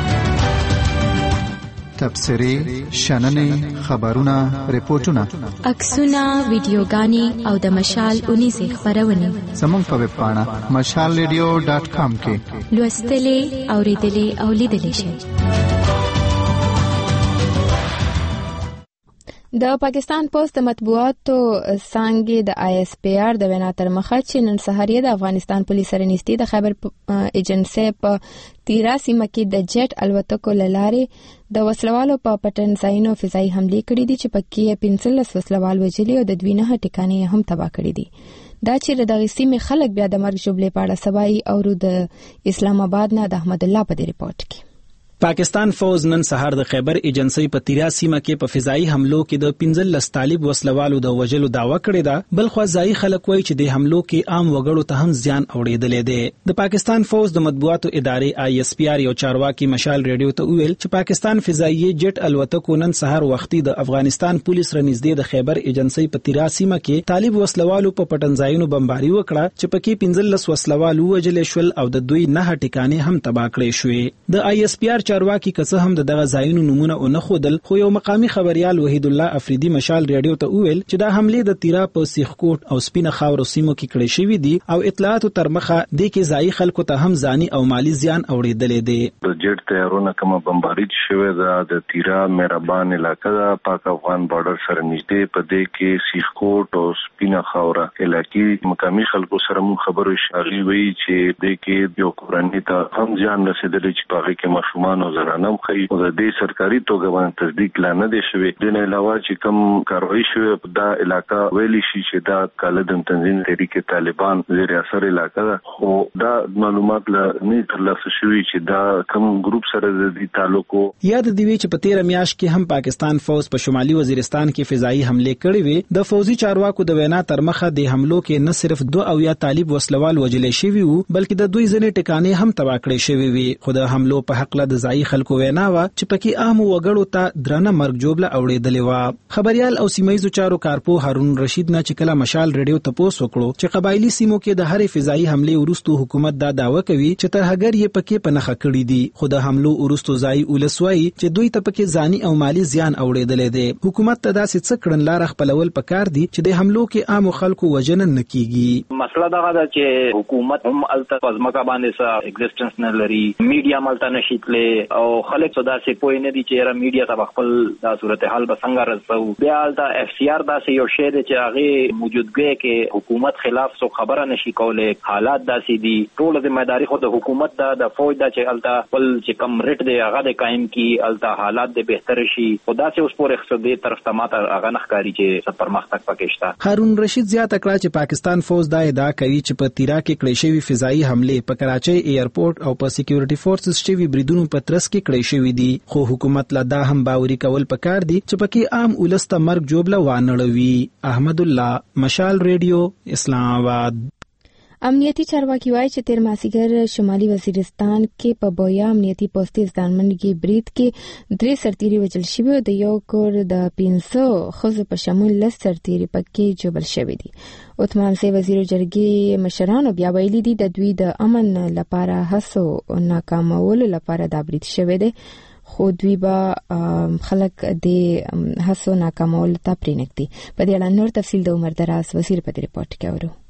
تبصرې، شننې، خبرونه، ریپورتونه، عکسونه، ویډیوګانې او د مشال اونیزې خبرونه زموږ په ویب پاڼه مشال ریډیو ډاټ کام کې لوستلې، اوریدلې او لیدلې شئ. د پاکستان پوسټ د مطبوعاتو څانګې د آی اس پی آر د وینا تر مخه چې نن سهار د افغانستان پولیس سره نږدې د خیبر ایجنسي په تیرا سیمه کې د جیټ الوتکو لارې د وسلوالو په پټن ځایونو فضایي حمله کړې دي چې پکې پنځلس وسلوال وژلي او د دوی نه ټکانې هم تباه کړې دي. دا چې د سیمې خلک بیا د مرګ جبلې په اړه سبای او د اسلام آباد نه د احمد الله په ریپورت کې. پاکستان فوز نن سهار د خیبر ایجنسي په تیرا سیمه کې په فضایي حملو کې د پنځلس طالب وسلوالو د وژلو دعوه کړې ده، بل خو ځای خلک وایي چې د حملو کې عام وګړو ته هم زیان اوریدلې ده. د پاکستان فوز د مطبوعاتو ادارې آی اس پی آر یو چارواکي مشال ریډیو ته ویل چې پاکستان فضایي جیټ الوتکو نن سهار وختي د افغانستان پولیس سره نږدې د خیبر ایجنسي په تیرا سیمه کې طالب وسلوالو په پټنځایونو بمباري وکړه چې پکې پنځلس وسلوالو وژل شول او د دوی نه ټکانې هم تباه کړې شوې. د آی اس پی آر چارواکي کڅه هم دغه ځایونو نمونه او نه خودل، خو یو مقامی خبريال وحید الله افریدی مشال ریډیو ته ویل چې دا حمله د تیرا په سیخکوټ او سپینه خاور سیمو کې کړې شوې دي او اطلاعات تر مخه د کې ځای خلکو ته هم ځاني او مالی زیان اوریدلې دي. د جیټ تیارونه کوم بمباري شوې ده د تیرا مهربان علاقې ده پاک افغان بارډر سره نږدې په دې کې سیخکوټ او سپینه خاور علاقې مقامی خلکو سره مون خبرو شاغي وی چې د کې یو کورنۍ ته هم ځان رسیدلې چې پاغه کې ماشومان او زنانه نام خي او د دې سرکاري توګه باندې تصدیق لا نه دی شوی. د نه علاوه چې کوم کاروایی شوی په دا علاقہ ویلي شي چې دا کالدم تنظیم تحریک طالبان زیر اثر علاقہ ده، خو دا معلومات لا نه ترلاسه شوی چې دا کوم ګروپ سره د دې تعلق. یاد دی چې په تیر میاشت کې هم پاکستان فوز په شمالي وزیرستان کې فضایي حمله کړې وې. د فوزي چارواکو د وینا تر مخه د حملو کې نه صرف دوه او یا طالب وسلوال وژل شوی وو بلکې د دوی ځنې ټکانې هم تباه کړې شوی وي. خو د حملو په حق له د ځای خلکو وینا وا چې پکې عام وګړو ته درنه مرګ جوړه اوریدلې و. خبريال او سیمایي چارو کارپو هارون رشید نه چې کله مشال ریډیو ته پوس وکړو چې قبایلی سیمو کې د هرې فضایي حمله ورستو حکومت دا داوا کوي چې ترهګر یې پکې پنهخه کړی دي، خو د حملو ورستو ځای ولسوي چې دوی ته پکې ځاني او مالی زیان اوریدلې دي. حکومت ته داسې څه کړن لار خپلول پکار دي چې د حملو کې عام خلکو وجنن نکېږي. مسله دا ده چې حکومت هم الته پزماکه باندې سره ایگزیسټنس نه لري، میډیا ملته نشیتله او خلک صدا سي پوي نه دي چې را میډیا ته خپل دا صورتحال به څنګه رسو. بیا دا اف سی آر دا سه یو شی دی چې هغه موجودګي کې حکومت خلاف سو خبره نشي کولای. حالات داسې دي، ټول ذمہداري خو د حکومت دا د فوج دا چې الته خپل چې کم ریټ دی هغه د قائم کی الته حالات د بهتر شي. خدا سه اوس پورې خصوصي طرف ته ماته هغه نخکاری چې پرمختګ پکې شته. هارون رشید زیاته کړه چې پاکستان فوج دا ادعا کوي چې په تیرا کې کړې شوی فضایي حمله په کراچۍ ایرپورټ او په سکیورټي فورسز شوی بریدونو په ترڅ کې کړې شوی دي، خو حکومت لا دا هم باوري کول پکار دي چې پکې عام ولسته مرګ جوړه وانړوي. احمد الله، مشال ریډیو، اسلام آباد. امنیتي چارواکي وایي چې تیر مازیګر شمالي وزیرستان کې په بویا امنیتي پوسټي ځانمنګي برید کې درې سرتیري وژل شوي او د یو کور د پنځه ښځو په شمول لس سرتیري پکې جوړل شوي دي. عثمان سي وزیر جرګې مشرانو بیا ویلي دي د دوی د امن لپاره هڅو ناکامولو لپاره دا برید شوی دی، خو دوی به خلک د هڅو ناکامولو ته پرېنږدي. په دې اړه نور تفصیل د عمر دراز وزیر په ریپورت کې اورو.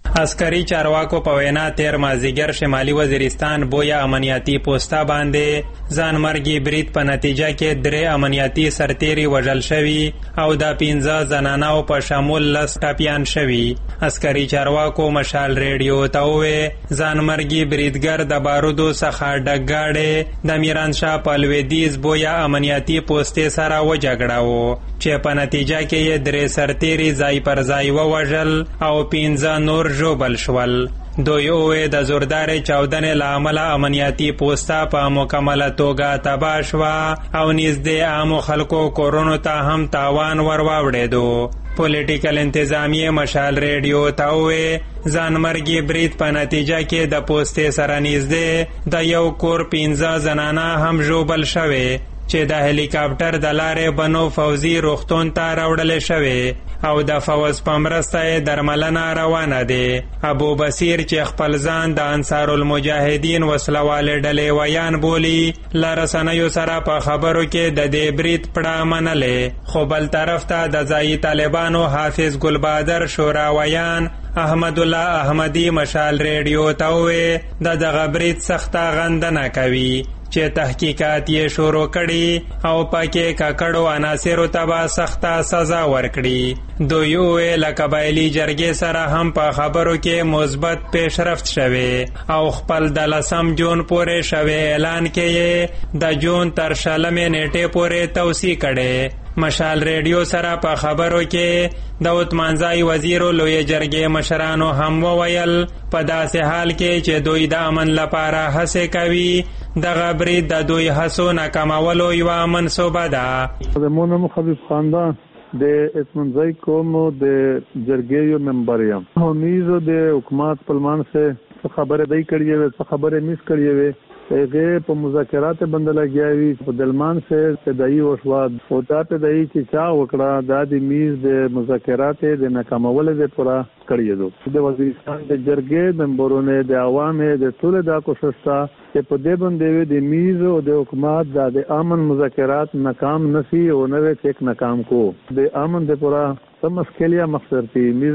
عسکري چارواکو په وینا تیر مازدیګر شمالي وزیرستان بویا امنیتي پوسټا باندې ځانمرګي برید په نتیجه کې درې امنیتي سرتیري وژل شوي او د پنځه زنانو په شمول لس ټپیان شوي. عسکري چارواکو مشال ریډیو ته وویل ځانمرګي بریدګر د بارودو څخه ډک ګاډی د میرانشاه په لویدیځ بویا امنیتي پوسټې سره وجګړاوه چې په نتیجه کې یې درې سرتیري ځای پر ځای ووژل او پنځه نور ژوبل شول. دوی وویل د زوردارې چاودنې له امله امنیتي پوسټه په مکمله توګه تباه شوه او نږدې عامو خلکو کورونو ته هم تاوان ور واوړېدو. پولیټیکل انتظامیې مشال ریډیو ته وویل ځانمرګي برید په نتیجه کې د پوسټې سره نږدې د یو کور پنځه زنانه هم ژوبل شوې چې د هلیکاپټر د لارې بنو فوزي روغتون ته راوړل شوې او د فوز په مرسته یې درملنه روانه دی. ابو بصیر چې خپل ځان د انصار المجاهدین وسلوالې ډلې ویان بولي له رسنیو سره په خبرو کې د دې برید پړه منلې، خو بل طرف ته د ځایي طالبانو حافظ ګلبادر شوراویان احمد الله احمدی مشال ریډیو ته وویل د دغه برید سخته غندنه کوي چې تحقیقات یې شروع کړي او پکې ککړو عناصرو ته به سخته سزا ورکړي. دوی وویل له قبایلي جرګې سره هم په خبرو کې مثبت پیشرفت شوی او خپل د لسم جون پورې شوی اعلان کې یې د جون تر شلمې نیټې پورې توسیع کړي. مشال ریډیو سره په خبرو کې د عثمانزای وزیرو لوی جرګې مشرانو هم وویل په داسې حال کې چې دوی د امن لپاره هڅې کوي دغه برید د دوی هڅو ناکامولو یوه منصوبه ده. زمونږ خبیب خاندان د عثمانزای قوم د جرګې ممبر یم. همیزو د حکومت پلمان سے خبره دی کړی وي، څه خبره میس کړی وي، هغه په مذاکرات باندې لګیاوي په دلمان سره تدای وشواد او دا تدای چې چا وکړه د دې میز د مذاکرات د ناکامولو د پورا کړی دو. د وزیرستان د جرګې ممبرونو د عوامو د ټول د کوشش ته په دې باندې د میز او د حکومت د امن مذاکرات ناکام نشي او نوې چیک ناکام کو د امن د پورا سم مشکلیا مخسر تھی میز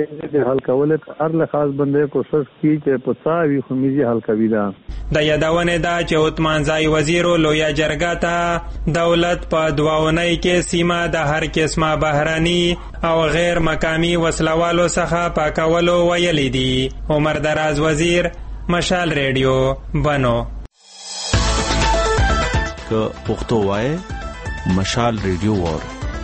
د حل کول هر لحاظ باندې کوشش کی چې پڅاوي خو میزي حل کوي. دا د یادونه دا چې عثمانزای وزیرو لوی جرګه ته دولت په دواونۍ کې سیمه د هر قسمه بهراني او غیر مقامی وسلوالو څخه پاکولو ویلي دي. عمر دراز وزیر، مشال ریډیو، بنو. که پښتو وای مشال ریډیو وور.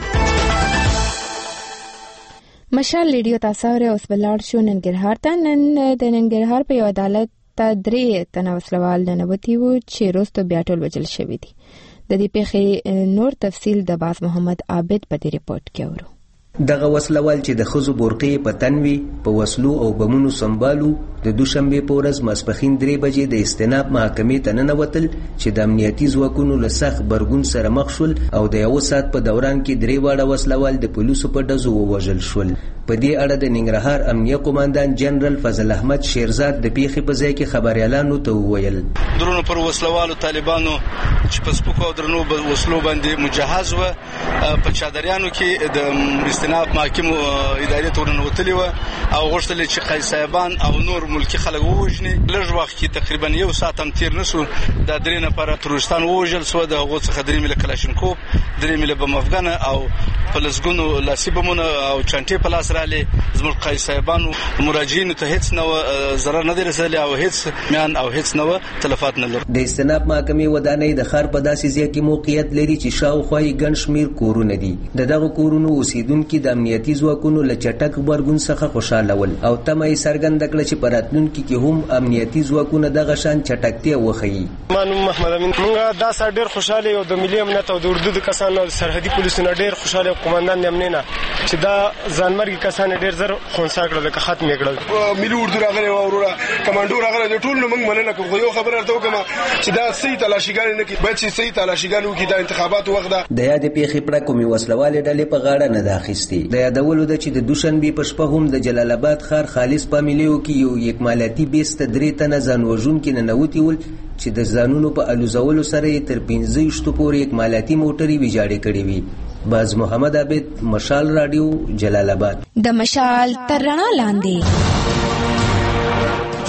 مشال ریډیو تاسو ور اوس بلار شو ننګرهار ته. نن د ننګرهار په یو عدالت ته درې تنه وسلوال ننوتي وو چې وروسته بیا ټول وژل شوي دي. د دې پیښې نور تفصیل د باز محمد عابد په دې ریپورت کې اورو. دغه وسلوال چې د خزو بورقې په تنوي په وسلو او بمونو سمبالو د دوشنبه په ورځ ماسپخین درې بجې د استیناف محکمې ته ننوتل چې د امنیتي ځواکونو له سخت برګون سره مخ شول او د یو ساعت په دوران کې درې واړه وسلوال د پولیسو په ډزو ووژل شول. په دې اړه د ننګرهار امنیه قوماندان جنرال فضل احمد شیرزاد د پیښې په ځای کې خبريالانو ته وویل درونو پر وسلوالو طالبانو چې په سپکو او درنو وسلو باندې مجهز و په چادریانو کې د استیناف محکمو ادارې ته ورنوتلي و او غوښتل چې قای صاحبان او نور ملکی خلک ووژني. لږ وخت کې تقریبا یو ساعت هم تیر نشو د درې نفر تروریستان ووژل سو. د هغو څخه درې مله کلاشینکوف، درې مله بم افغان او پلسګونو لاسي بمونه او چانټې په لاس رااله. زموږ قای صاحبانو مراجعینو ته هیڅ نو ضرر نه رسېدلی او هیڅ میان او هیڅ نو تلفات نه لري. د استیناف محکمې ودانۍ د ښار په داسې ځای کې موقعیت لري چې شاوخوا یې ګڼ شمېر کورونه دي. د دغو کورونو اوسیدونکي د امنیتي ځواکونو له چټک غبرګون څخه خوشاله ول او تمه یې څرګنده کړه چې په راتلونکي کې هم امنیتي ځواکونه دغه شان چټکتیا وښیي. ما نوم محمد امین. موږ دا سره ډېر خوشاله یو د ملي امنیت او د اردو د کسانو او سرحدي پولیسو نه ډېر خوشاله قومندان د امنیت نه چې دا ځانمرګي کسان ډېر زر خونسا کړل لکه ختم یې کړل. ملي اردو راغلی او وروره کمانډو راغلی د ټول موږ مننه کوو. یو خبره ورته وکم چې دا صحیح تلاشیګان نه کی باید چې صحیح تلاشیګان وکړي. د انتخاباتو وخت ده. د یاد پیښې پړه کومي وسلواله ډلې په غاړه نه داخستي. د یادولو د چې د دوشنبه په شپه هم د جلال آباد ښار خالص فامیلیو کې یو یکمالاتي بیست درې تنه ځانوژون کې ننوتي ول چې د ځانونو په الوزولو سره تر پنځه ویشتو پورې یکمالاتي موټرې ویجاړې کړې وي. باز محمد عابد، مشال رادیو، جلال آباد. د مشال تر رڼا لاندې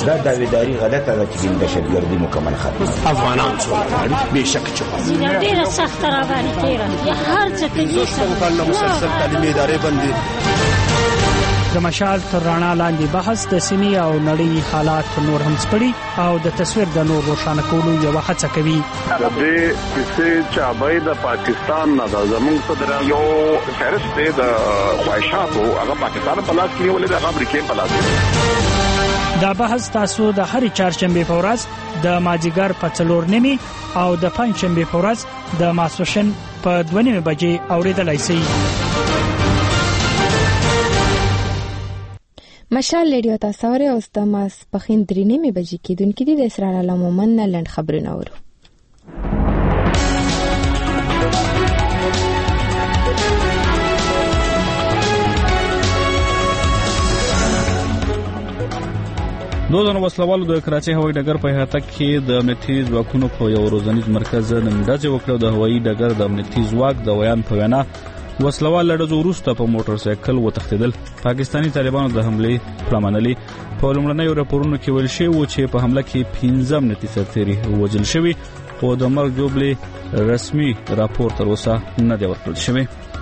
دا داویداری غلطه ده چې دهشتګردي مکمل ختمه. افغانان څوک غواړي بېشکه چې غواړي ډېره سخته راباندې تېره هر څه کوي کال نه مسلسل تعلیمي ادارې بندي. د مشال تر رڼا لاندې بحث د سیمې او نړۍ حالات نور هم سپړي او د تصویر د نور روښانه کولو یوه هڅه کوي. د دې کیسې چابۍ د پاکستان نه ده. زموږ صدر یو فهرست دی د خواهشاتو، هغه پاکستان په لاس کې نیولې ده، هغه امریکا په لاس کې. دا بحث تاسو د هرې چهارشنبې په ورځ د مازدیګر په څلور نیمې او د پنجشنبې په ورځ د ماسپښین په دوه نیمې بجې اورېدلی شئ. مشال ریډیو تاسو اورئ. اوس د ماسپښین درې نیمې بجې کېدونکې دي. د اسرار الله مومن نه لنډ خبرونه اورو. دو ځله وسلوالو د کراچۍ هوایي ډګر په احاطه کې د امنیتي ځواکونو په یو روزنیز مرکز نن ډزې وکړې. د هوایي ډګر د امنیتي ځواک د ویان په وینا وسلوال له ډزو وروسته په موټر سایکل وتښتېدل. پاکستاني طالبانو د حملې پلانمنلي. په لومړنیو راپورونو کې ویل شوي و چې په حمله کې پنځه امنیتي سرتېري وژل شوي، خو د مرګ جوړې رسمي راپور تر اوسه نه دی ورکړل شوی.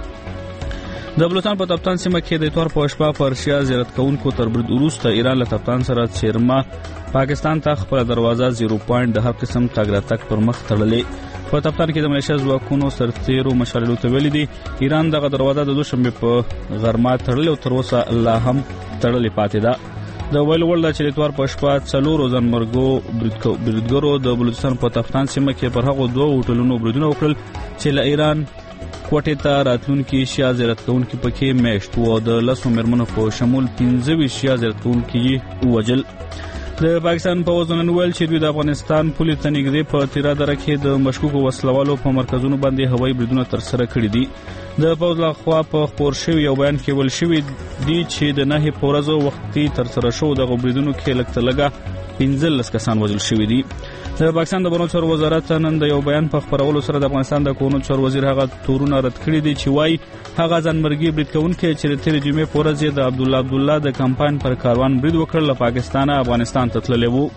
د بلوچستان په تفتان سیمه کې د اتوار په شپه پر شیا زیارت کوونکو تر برید وروسته ایران له تفتان سره چیرما پاکستان ته خپل دروازه زیرو پوینټ د هر قسم تګ راتګ پر مخ تړلې. په تفتان کې د ملیشیا ځواکونو سرتېرو مشاللو ته ویلي دي ایران دغه دروازه د دوشنبې په غرمه تړلې او تر اوسه لا هم تړلې پاتې ده. د ویلو وړ ده چې د اتوار په شپه څلورو ځانمرګو بریدګرو د بلوچستان په تفتان سیمه کې پر هغو دوه هوټلونو بریدونه وکړل چې له ایران کوټې ته راتلونکي شیا زیارت کوونکي پکې میشت وو. د لسو مېرمنو په شمول پنځه ویشت شیا زیارت کوونکي یې ووژل. د پاکستان پوځ نن ویل چې دوی د افغانستان پولې ته نږدې په تیرا دره کې د مشکوکو وسلوالو په مرکزونو باندې هوایي بریدونه ترسره کړي دي. د پوځ لخوا په خپور شوي یو بیان کې ویل شوي دي چې د نهې په ورځو وختي ترسره شوو دغو بریدونو کې لږ تر لږه پنځلس کسان وژل شوي دي. د پاکستان د بهرنیو چارو وزارت نن د یو بیان په خپرولو سره د افغانستان د کورونو چارو وزیر هغه تورونه رد کړي دي چې وایي هغه ځانمرګي برید کوونکي چې د تېرې جمعې په ورځ د عبدالله عبدالله د کمپاین پر کاروان برید وکړ له پاکستانه افغانستان ته تللی وو.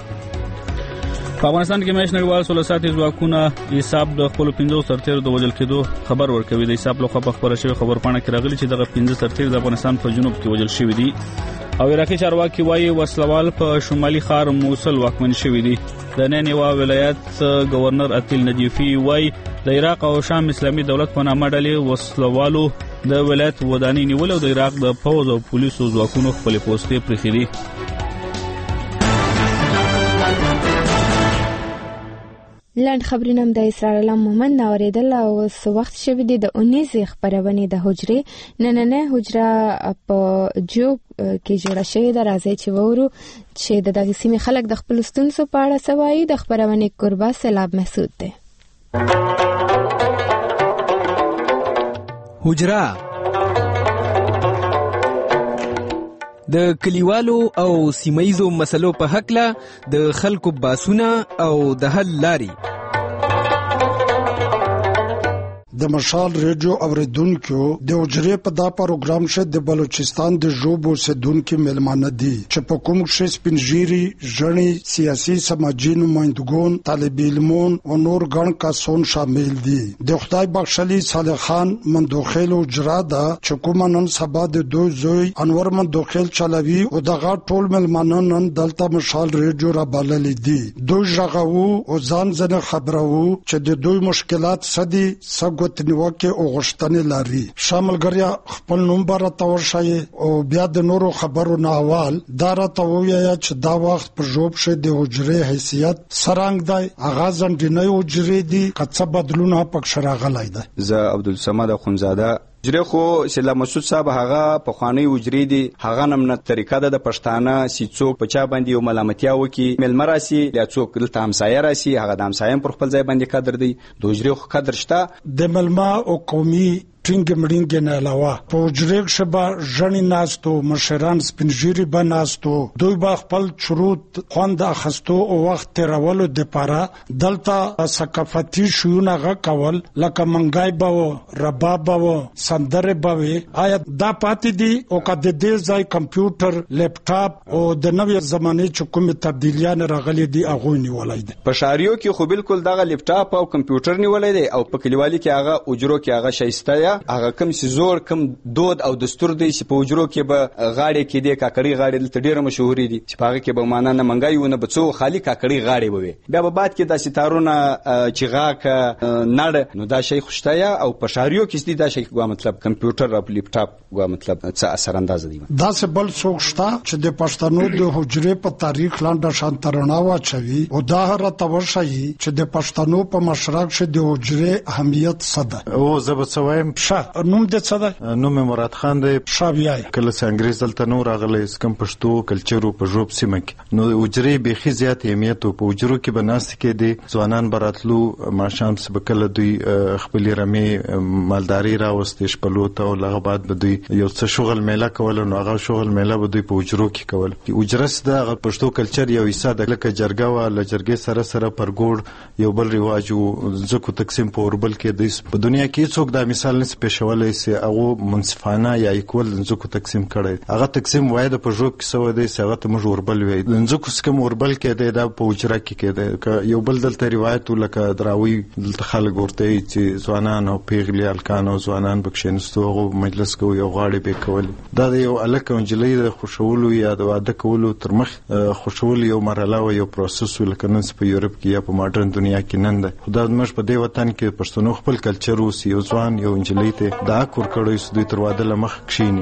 په افغانستان کې میاشت نړیوال سوله ساتي ځواکونه حساب د خپلو پنځو سرتېرو د وژل کېدو خبر ورکوي. د حساب لخوا په خپره شوې خبرپاڼه کې راغلي چې دغه پنځه سرتېري د افغانستان په جنوب کې وژل شوي دي او عراقي چارواکي وایي وسلوال په شمالي ښار موصل واکمن شوي دي. د نینوا ولایت گورنر اتیل نجیفي وایي د عراق او شام اسلامي دولت په نامه ډلې وسلوالو د ولایت ودانۍ نیول او د عراق د پوځ او پولیسو ځواکونو خپلې پوستې پرېښې دي. لاند خبرونه هم د اسرار الله مومن نه اوریدل او اوس وخت شوی دی د اونیزې خبرونه د حجرې نننه حجره په جوب کې جوړه شوې ده. راځي چې وورو چې د دغه سیمې خلک د خپل ستونزو په اړه سوایي. د خبرونه قربا سلام محسود ده. حجره د کلیوالو او سیمایزو مسلو په حق له د خلکو باسونه او د حل لاري. د مشال ریډیو اوریدونکو د حجرې په دا پروګرام شه د بلوچستان د جوب اوسیدونکو ملمانه دي چې په کوم شه سپینجيري ژنې سیاسي سماجی نمائندګون طالب علمون او نور ګڼ کسان شامل دي. د خدای بخښلي صالح خان مندوخیل حجره دا چې کوم نن سبا د دوی زوی انور مندوخیل چلوي او دغه ټول ملمانه نن دلته مشال ریډیو را بلل دي. دوی ژغو او ځان ځنه خبرو چې د دوی مشکلات سدي سګ نیوکه او غشتنې لري. شامل غریا خپل نمبر راته ورشي او بیا د نورو خبرو نه اول دا راته وایي چې دا وخت پر جوب شه د حجرې حیثیت سرنګ دی. اغاز انډینې حجرې دي کڅه بدلونه پک شراغلای ده. زه عبدالصمد خونزاده حجرې خو سلا مسعود صاحب هغه په خوانی حجرې دي. هغه نمنه طریقه ده د پښتانه سی څوک په چا باندې یو ملامتیا وکي ملمر راسي یا څوک دلته همسایه راسي هغه د همسایه پر خپل ځای باندې قدر دی. د حجرې خو قدر شته. د ملما او قومي ټینګ مړینګ نه علاوه په حجره کې به ژنې ناستو مشران سپینږیري به ناستو دوی به خپل چروت خوند اخستو او وخت تیرولو دپاره دلته ثقافتي شیونه غ کول لکه منګای به رباب به سندره به آیا دا پاتې دي او که د دې ځای کمپیوټر لیپټاپ او د نوې زمانه چې کومه تبدیلیان راغلي دي هغه نیولای دي په شاریو کې خو بالکل دغه لیپټاپ او کمپیوټر نیولای دي او په کلیوالي کې هغه اجرو کې هغه شایسته یا هغه کم سي زور کم دود او دستور دی چې په اجرو کې به غاړي کې دي کاکړي غاړي دلته ډیره مشهوري دي چې هغه کې به معنا نه منګایونه بچو خالی کاکړي غاړي وي بیا به بعد کې د ستارونه چې غاکه نړ نو دا شی خوشتایا او په شاریو کې دا شی کوم مطلب کمپیوټر او لیپټاپ کوم مطلب څه اثر انداز دي دا څه بل څوک شته چې د پښتنو د حجرې په تاریخ لاندې شانترنا واچوي او دا هر توشي چې د پښتنو په مشرق شه د حجرې اهمیت صده او زبڅویم شه نوم د صده نوم مراد خان دی شابیای کله چې انګريز دلته نور راغلی سکم پښتو کلچر په جوب سیمه کې نو حجرې به خي زیات اهمیت په حجرو کې بناست کې دي ځوانان براتلو ماشام سبکله دوی خپل رمي مالداري راوستي شپلوت او لغه بعد به دوی یو څه شغل میله کول نو هغه شغل میله به دوی په حجرو کې کول حجرس د پښتو کلچر یو حصہ د لکه جرګه وا لجرګې سره سره پرګوړ یو بل رواج او ځکو تقسیم په اوربل کې د په دنیا کې څوک دا مثال نس پېښولای سي هغه منصفانه یا ایکول ځکو تقسیم کړي هغه تقسیم وای د پښتو کې سو دی هغه ته موږ اوربل وای ځکو سکم اوربل کې د په حجره کې کې یو بل دلته روایت لکه دراوی دلته خلک ورته چې ځوانان او پیغلي الکان او ځوانان بکشنستو مجلس کو یو غاړي به کول دا یو الک انجلی د خوشولو یا د واده کولو تر مخ خوشول یو مرحله او یو پروسس ولکه نن په یورپ کې یا په ماډرن دنیا کې نن ده خدای مش په دې وطن کې پښتنو خپل کلچر او سی ځوان یو انجلی ته دا کور کړی سو دوی تر واده لمخ کښینی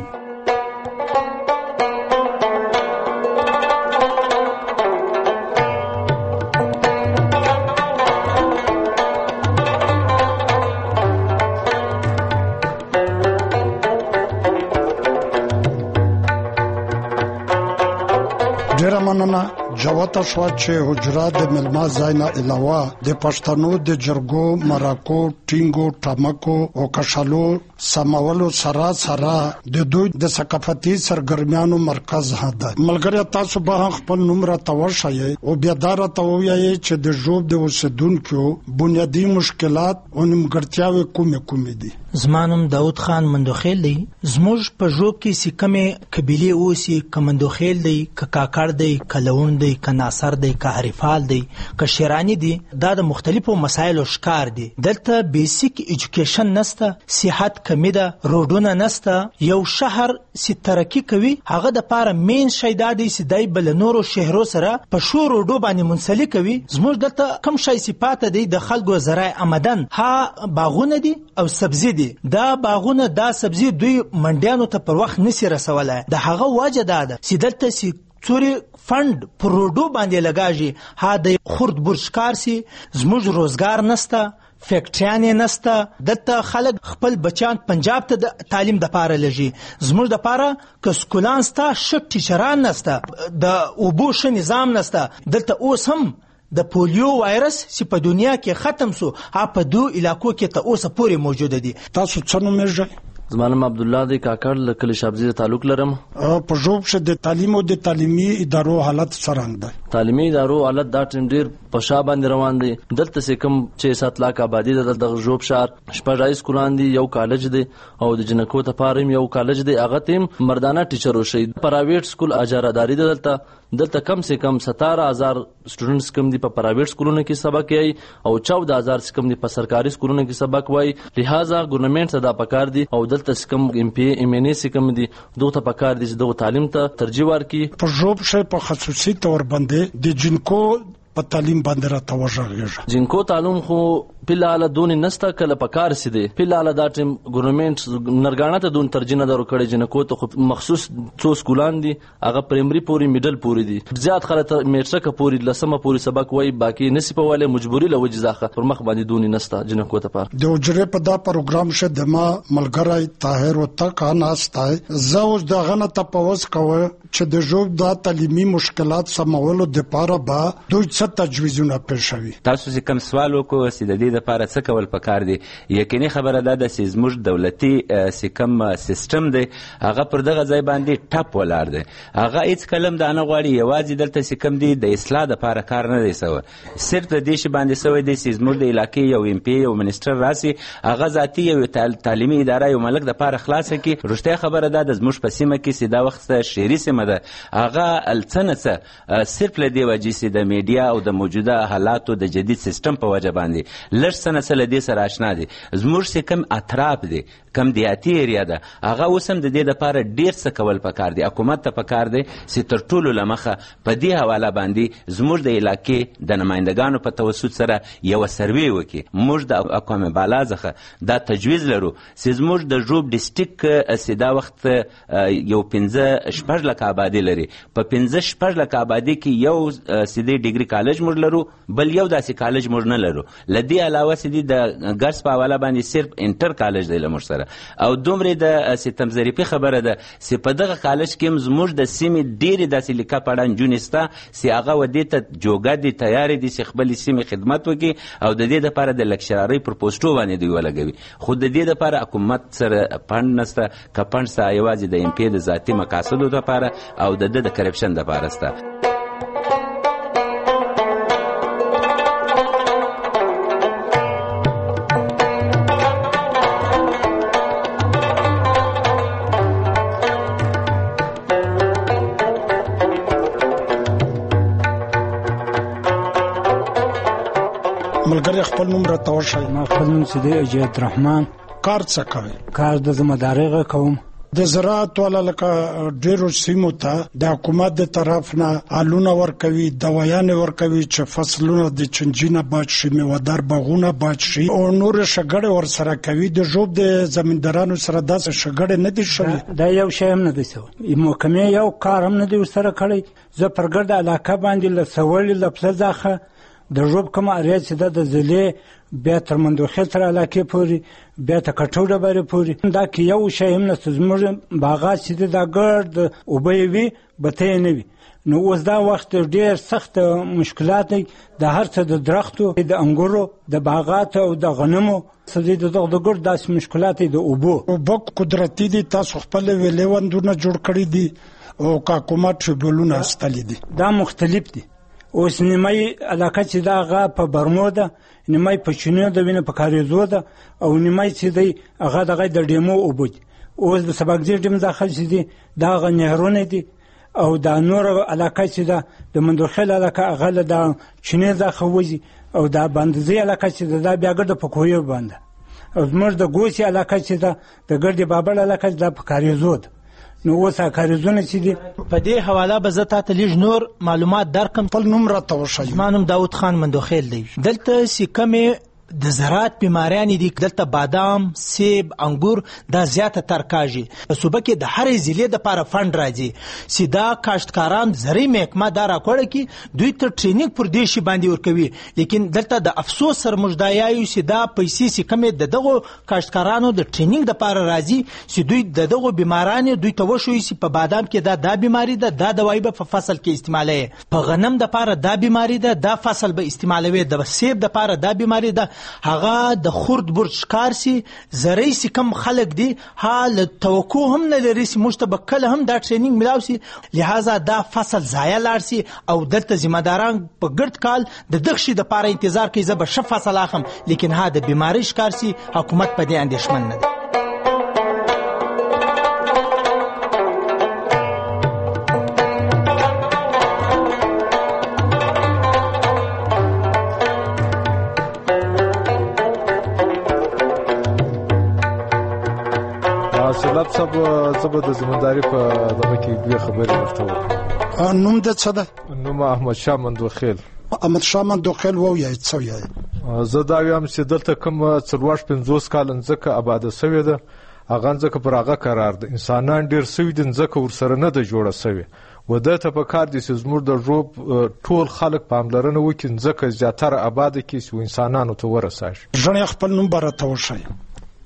ډیره مننه جوته شو چې حجره د ملما زاینا علاوه د پښتنو د جرګو مراکو ټینګو ټامکو او کشالو سماولو سره سره د دوی د ثقافتي سرګرمیانو مرکز هدا ملګری تاسو به خپل نوم را توشای او بیا دار توویای چې د جوب د وسدونکو بنیادی مشکلات او نیمګړتیاوې کومې کومې دي زمانم داود خان مندوخیل دی زموږ په جوب کې سکمه قبيله اوسي کمندوخیل دی ک کاکړ دی کلون دی ک ناصر دی ک حریفال دی ک شیرانی دی دا د مختلفو مسایلو ښکار دي دلته بیسیک ایجوکیشن نسته صحت کمی ده روډونه نسته یو شهر سی ترقی کوي هغه د پاره مین شیدا دی سی دای بل نورو شهرو سره په شو روډو باندې منسلک کوي زموږ دلته کم شای صفات دی د خلکو زراعي آمدن ها باغونه دي او سبزی دي دا باغونه دا سبزی دوی منډیانو ته پر وخت نسی رسولای د هغه واجه ده سی دلته سی څوري فند پروډو باندې لګاږي ها د خرد برشکار سي زموږ روزګار نسته فیکټریان نسته دته خلک خپل بچان پنجاب ته د تعلیم د پاره لږي زموږ د پاره ک سکولان ستا شټ ټیچران نسته د اوبوش نظام نسته دلته اوس هم د پولیو وایرس چې په دنیا کې ختم سو ها په دو علاقو کې ته اوس پورې موجود دي تاسو څنګه مېږئ زمانم عبد الله د کاکړ له کلی شابزي تعلق لرم په جوب شه د تعلیم او د تعلیمي ادارو حالت څنګه ده تعلیمي ادارو حالت دا ټیم ډیر په شا باندې روان دي دلته سه کم چې سات لاک آبادی د جوب شهر شپږ رئیس کولان دي یو کالج دی او د جنکو ته پارم یو کالج دی هغه تیم مردانه ټیچر وشي پرایویټ سکول اجارهداري دلته دلته کم سے کم ستاره هزار سټوډنټس کم دي په پرایویټ سکولونو کې سبق یي او چودہ هزار کم دي په سرکاري سکولونو کې سبق وای لہذا ګورنمنت صدا پکار دي او دلته کم ایم پی ایم ان اس کم دي دوه پکار دي د تعلیم ته ترجیح ورکړي په جوب شه په خصوصي تور باندې د جنکو په تعلیم باندې را توجه جنکو تعلیم خو پلاله دون نستا کله پکار سي دي پلاله دا ټیم ګورنمنت نرګانه ته دون ترجیح نه درو کړي جنکو ته مخصوص څو سکولان دي هغه پرایمري پوری میډل پوری دي زیات خلک میټرک پوری لسمه پوری سبق وای باقی نسی په واله مجبوری لوجه ځخه پر مخ باندې دون نستا جنکو ته پر د وجره په دا پروګرام شه د ما ملګری طاهر او تکا ناستای زوج د غنه ته پوس کوي چې د جوب دا تعلیمي مشکلات سمولو د پاره با دوی څه تجویزونه پېښوي تاسو چې کوم سوال وکړو چې د دې لپاره څه کول پکار دي. یقیني خبره ده د زموږ دولتي چې کوم سیستم دی هغه پر دغه ځای باندې ټپ ولاړ دی. هغه هیڅ کله هم دا نه غواړي یوازې دلته چې کوم دی د اصلاح دپاره کار نه دی سوی، صرف د دې شي باندې سوی دی چې زموږ د علاقې یو ایم پی یو منسټر راسي هغه ذاتي یو تعلیمي اداره یو ملک دپاره خلاصه کړي. رښتیا خبره ده د زموږ په سیمه کې چې دا وخت شعري سیمه ده هغه څه نه څه صرف له دې وجې چې د میډیا او د موجوده حالاتو د جدید سیستم په وجه باندې لږ څه نه څه له دې سره اشنا دي. زموږ چې کوم اطراف دی کم دیاتي ایریا ده هغه اوس هم د دې دپاره ډېر څه کول پکار دي. حکومت ته پکار دی چې تر ټولو له مخه په دې حواله باندې زموږ د علاقې د نمایندګانو په توسط سره یوه سروې وکړي. موږ د اقوام بالا څخه دا تجویز لرو چې زموږ د ژوب ډسټریکټ چې دا وخت یو پنځه شپږ لکه آبادي لري، په پنځه شپږ لکه آبادي کې یو سیدی ډیګري کالج موږ لرو، بل یو داسې کالج موږ نه لرو. له دې علاوه سیدی د ګرس په حواله باندې صرف انټر کالج دی له موږ سره. او دومره د ستم ظریفي خبره ده چې په دغه کالج کې هم زموږ د سیمې ډېرې داسې لیکه پړه نجونې شته چې هغه ودې ته جوګه دي تیارې دي چې خپلې سیمې خدمت وکړي او د دې دپاره د لکچرارۍ پر پوسټو باندې دوی ولګوي. خو د دې دپاره حکومت سره فنډ نشته، که فنډ سته یوازې د ایم پی د ذاتي مقاصدو دپاره او د ده د کرپشن دپاره شته. ملګری خپل نوم راته وښایه. ما خپل نوم چې دی اجید رحمان. کار څه کوئ؟ کار د ذمهدارۍ کوم. د زراعت والا لکه ډېرو سیمو ته د حکومت د طرف نه آلونه ورکوي، دوایانې ورکوي چې فصلونه د چنجي نه بچ شي، میوهدار باغونه بچ شي او نورې شګړې ورسره کوي. د ژوب د زمیندارانو سره داسې شګړې نه دي شوي؟ دا یو شی هم نه دی شوی، محکمې یو کار هم نه دی ورسره کړی. زه پر ګرده علاقه باندې له سولې له پلزاخه د ژوب کومه اریه چې ده د زلې بیا تر مندوخیل تر علاقې پورې بیا تر کټو ډبرې پورې دا کې یو شی هم نشته. زموږ باغات چې دی دا ګرد اوبه یې وي بته یې نه وي. نو اوس دا وخت ډېر سخت مشکلات دی د هر څه د درختو د انګورو د باغاتو او د غنمو څه دی دغه د ګرد داسې مشکلات دی. د اوبو اوبه قدرتي دي، تاسو خپل ویلې وندونه جوړ کړي دي او که حکومت ټیوبویلونه استلي دي؟ دا مختلف دي. اوس نیمه علاقه چې دا هغه په برمو ده، نیمه په چینو ده، وینه په کاریزو ده او نیمه چې دی هغه دغه د ډیمو اوبه دي. اوس د سبکځیر ډیم داخل چې دي دا هغه نهرونه دي او دا نور علاقه چې ده د مندوخیل علاقه هغه له دا چینې څخه وځي او دا بندزي علاقه چې ده دا بیا ګرده په کوهیو باندې او زموږ د ګوسي علاقه چې ده د ګردې بابل علاقه چې ده په کاریزو ده. نو اوس کاریزونه چې دي په دې حواله به زه تاته لږ نور معلومات درکړم. خپل نوم راته وښایه. زما نوم داود خان مندوخیل دی. دلته چې کومې د زراعت بیماریانې دي، دلته بادام، سیب، انګور دا زیاته تر کاږي. په صوبه کې د هرې ضلعې دپاره فنډ راځي چې دا کاشتکاران زرعي محکمه دا راکوړه کړي دوی ته ټرینینګ پر دې شي باندې ورکوي. لیکن دلته د افسوس سره موږ دا یایو چې دا پیسې چې کومې د دغو کاشتکارانو د ټرینینګ دپاره راځي چې دوی د دغو بیمارانې دوی ته وښوي چې په بادام کې دا دا بیماري ده، دا دوايي به په فصل کې استعمالوي، په غنم دپاره دا بیماري ده، دا فصل به استعمالوي، د سیب دپاره دا بیماري ده. هغه د خرد برد ښکار سي زرعي سي کم خلک دي حال توقع هم نه لري چې موږ ته به کله هم دا ټرینینګ ملاو سي. لہذا دا فصل ضایع لاړ سي او دلته ذمہداران په ګرد کال د دغه شي دپاره انتظار کوي زه به ښه فصل اخلم، لیکن ها د بیمارۍ ښکار سي حکومت په دې اندېښمن نه دی. سلاب صاحب زه به د ذمهداري په دغه کې دوې خبرې درته وکړم. نوم دې څه ده؟ نوم احمد شاه مندوخیل. احمد شاه مندوخیل ووایئ څه وایئ؟ زه دا وایم چې دلته کوم څلوېښت پنځوس کاله ځمکه آباده سوې ده، هغه ځمکه پر هغه قرار ده. انسانان ډېر سوي دي، ځمکه ورسره نه ده جوړه سوې. و ده ته پکار دي چې زموږ د ژوب ټول خلک پاملرنه وکړي، ځمکه زیاتره آباده کړي چې انسانانو ته ورسوي. ژڼې خپل نوم به راته وښایه.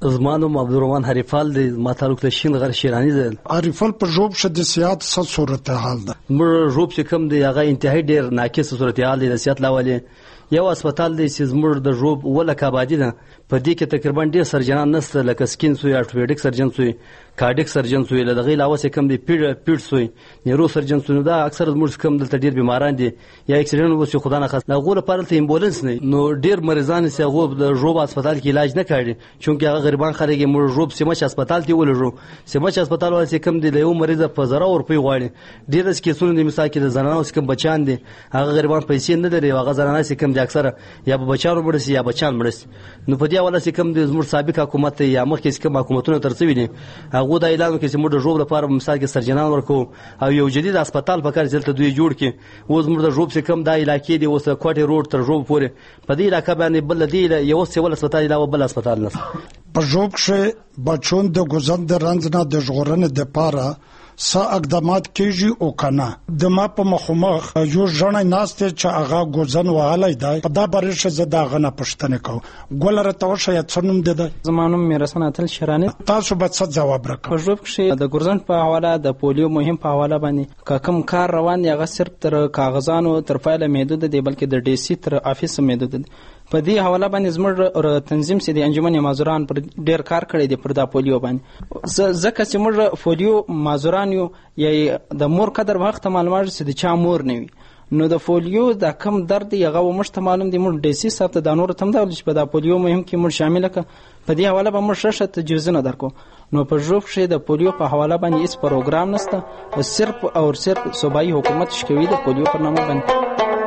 زما نوم عبدالرحمن حریفال دی، ما تعلق له شین غر شیرانی دی. حریفال په ژوب شه د سیاحت څه صورتحال ده؟ موږ ژوب چې کوم دی هغه انتهایی ډېر ناقص صورتحال دی د سیاحت له اولې. یو هسپتال دی چې زموږ د ژوب اووه لکه آبادي ده، په دې کې تقریبا ډېر سرجنان نشته، لکه سکین سوی، ارتوپیډیک سرجن سوی، کارډیک سرجن سوی، له دغې علاوه چې کوم دی پیډ پیډ سوی، نیورو سرجن سوی. نو دا اکثر زموږ کوم دلته ډېر بیماران دي یا اکسیډنټ وشي خدا نخواست، د هغو لپاره دلته امبولانس نه، نو ډېر مریضان چې هغو د ژوب هسپتال کې علاج نه کړي، چونکې هغه غریبان خلک یې موږ ژوب سیمچ هسپتال ته ولېږو. سیمچ هسپتال والا چې کوم دی له یو مریضه په زره روپۍ غواړي. ډېر کیسونه دي، مثال کې د زنانو چې کوم بچیان دي هغه غریبان پیسې نه لري، هغه زنانه چې کوم دي اکثره یا په بچیانو مړه شي یا بچیان مړه شي. نو په دې حواله چې کوم دی زموږ سابق حکومت یا مخکې چې کوم حکومتونه تر څه دي هغه دا اعلان وکړي چې موږ د ژوب لپاره مثال کې سرجنان ورکو او یو جدید هسپتال په کار چې دلته دوی جوړ کړي. اوس موږ د ژوب چې کوم دا علاقې دي اوس کوټې روډ تر ژوب پورې په دې علاقه باندې بل دی یو سیول هسپتال علاوه بل هسپتال نشته. په ژوب شه بچون د ګوزن د رنځ نه د ژغورنې لپاره څه اقدامات کیږي او کنه؟ د ما په مخمخ یو ژړی ناشته چې هغه ګوزن وهلای دی، په دا باره شه زه دا غنه پښتنه کوم. ګولره توشه یا څنوم ده؟ زمانوم میرسن اتل شرانی. تاسو به څه جواب راکړئ؟ په ژوب کې د ګوزن په حواله د پولیو مهم په حواله باندې کوم کار روان دی هغه صرف تر کاغذانو تر فایل محدود دی، بلکې د ډي سي تر افیس محدود دی. په دې حواله باندې زموږ تنظیم سي د انجمن مازوران پر ډیر کار کړی دی پر دا پولیو باندې. ځکه چې موږ پولیو مازوران یو یا د مور قدر وخت معلومات چې د چا مور نه وي، نو د پولیو د کم درد هغه ومشت معلوم دی. موږ ډي سي صاحب ته د نور تم دا چې په دا پولیو مهم کې موږ شامل ک په دې حواله به موږ ششه تجویزونه درکو. نو په ژوب کې د پولیو په حواله باندې هیڅ پروګرام نشته، صرف او صرف صوبایي حکومت شکوي د پولیو پر نامه باندې.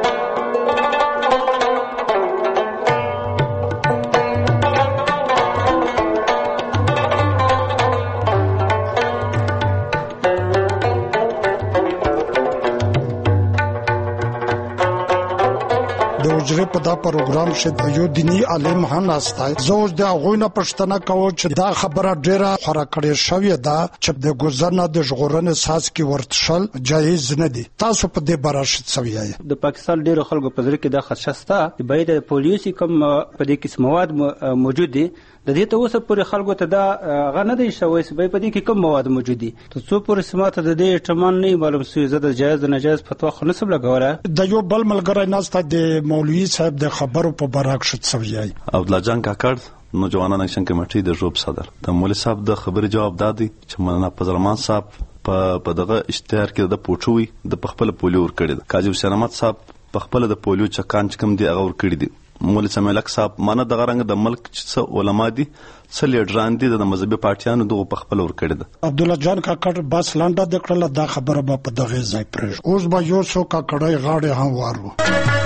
حجره په دا پروګرام شه یو دینی عالم هم ناستای. زه اوس د هغوی نه پوښتنه کوم چې دا خبره ډیره خورا کړې شوې ده چې د ګوزن د ژغورنې ساز کې ورتشل جایز نه دي. تاسو په دې باره څه وایئ؟ د پاکستان ډیرو خلکو په ځل کې دا خدشه شته چې باید د پولیسي کوم په دې کې مواد موجود دي، د دې ته اوسه پورې خلکو ته دا غا نه دی شوی چې په دې کې کوم مواد موجود دي. ته څو پورې سماته د دې ټمان نه معلوم سوی زده جایز نه جایز فتوا خو نه سم لګوره. د یو بل ملګری ناسته د مولوی صاحب د خبرو په برعکس څه وایي؟ عبدالله جان کاکړ نوجوانان اکشن کمیټې د ژوب صدر د مولوی صاحب د خبرې جواب دادی چې مولانا فضلرحمان صاحب په په دغه اشتهار کې د پوچوي د خپل پولیو ور کړی. قاضي حسین احمد صاحب په خپل د پولیو چکان چکم دی هغه ور کړی دي. مولوی سمیلک صاحب مانه دغه رنګ د ملک څخه علما دي څه لیډران دي د مذهبي پارټیانو دغه په خپل ور کړی ده. عبدالله جان کاکړ بس لانډه د کړل دا خبره به په دغه ځای پرې. اوس به یو څو کاکړی غاړه هم وارو.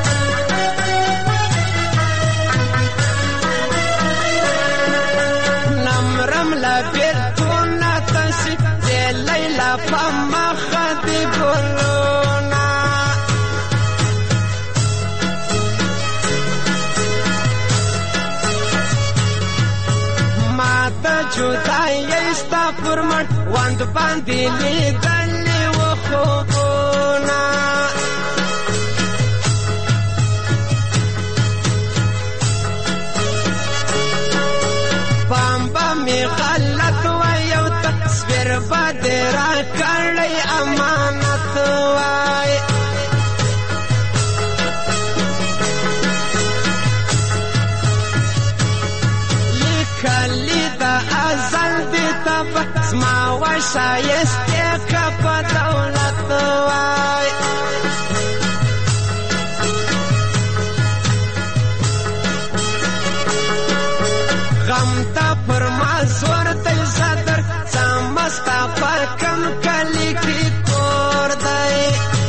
نمرم لا بیرتونه تاسي د لیلا په مخه دی ګلونه ما ته جدایي ستا پر مټ وند باندې لیدلې و خوبونه می غلط وای او تصویر باندې را کړی امانت وای لیکلی دا ازل دی تب زما وای شایسته که په دولت وای غم تا پر ما زور دی صدر سامستا پر کم کلی کی کور دی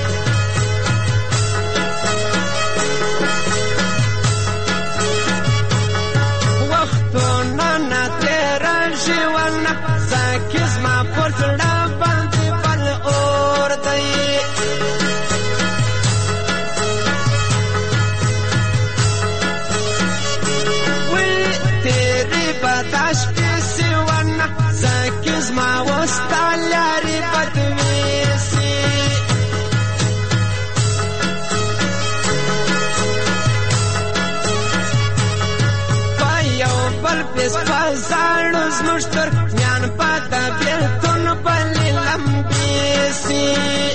وقتو نانا تیرا جیوانا زاکیز ما پر زڑا باندی بل اور دی بداش پیسی ورنه زکیز ما وستا لاری بدویسی پا یو بل پیس پزاړو زموږ تر میان پاته بېلتون بلې لمبې سي.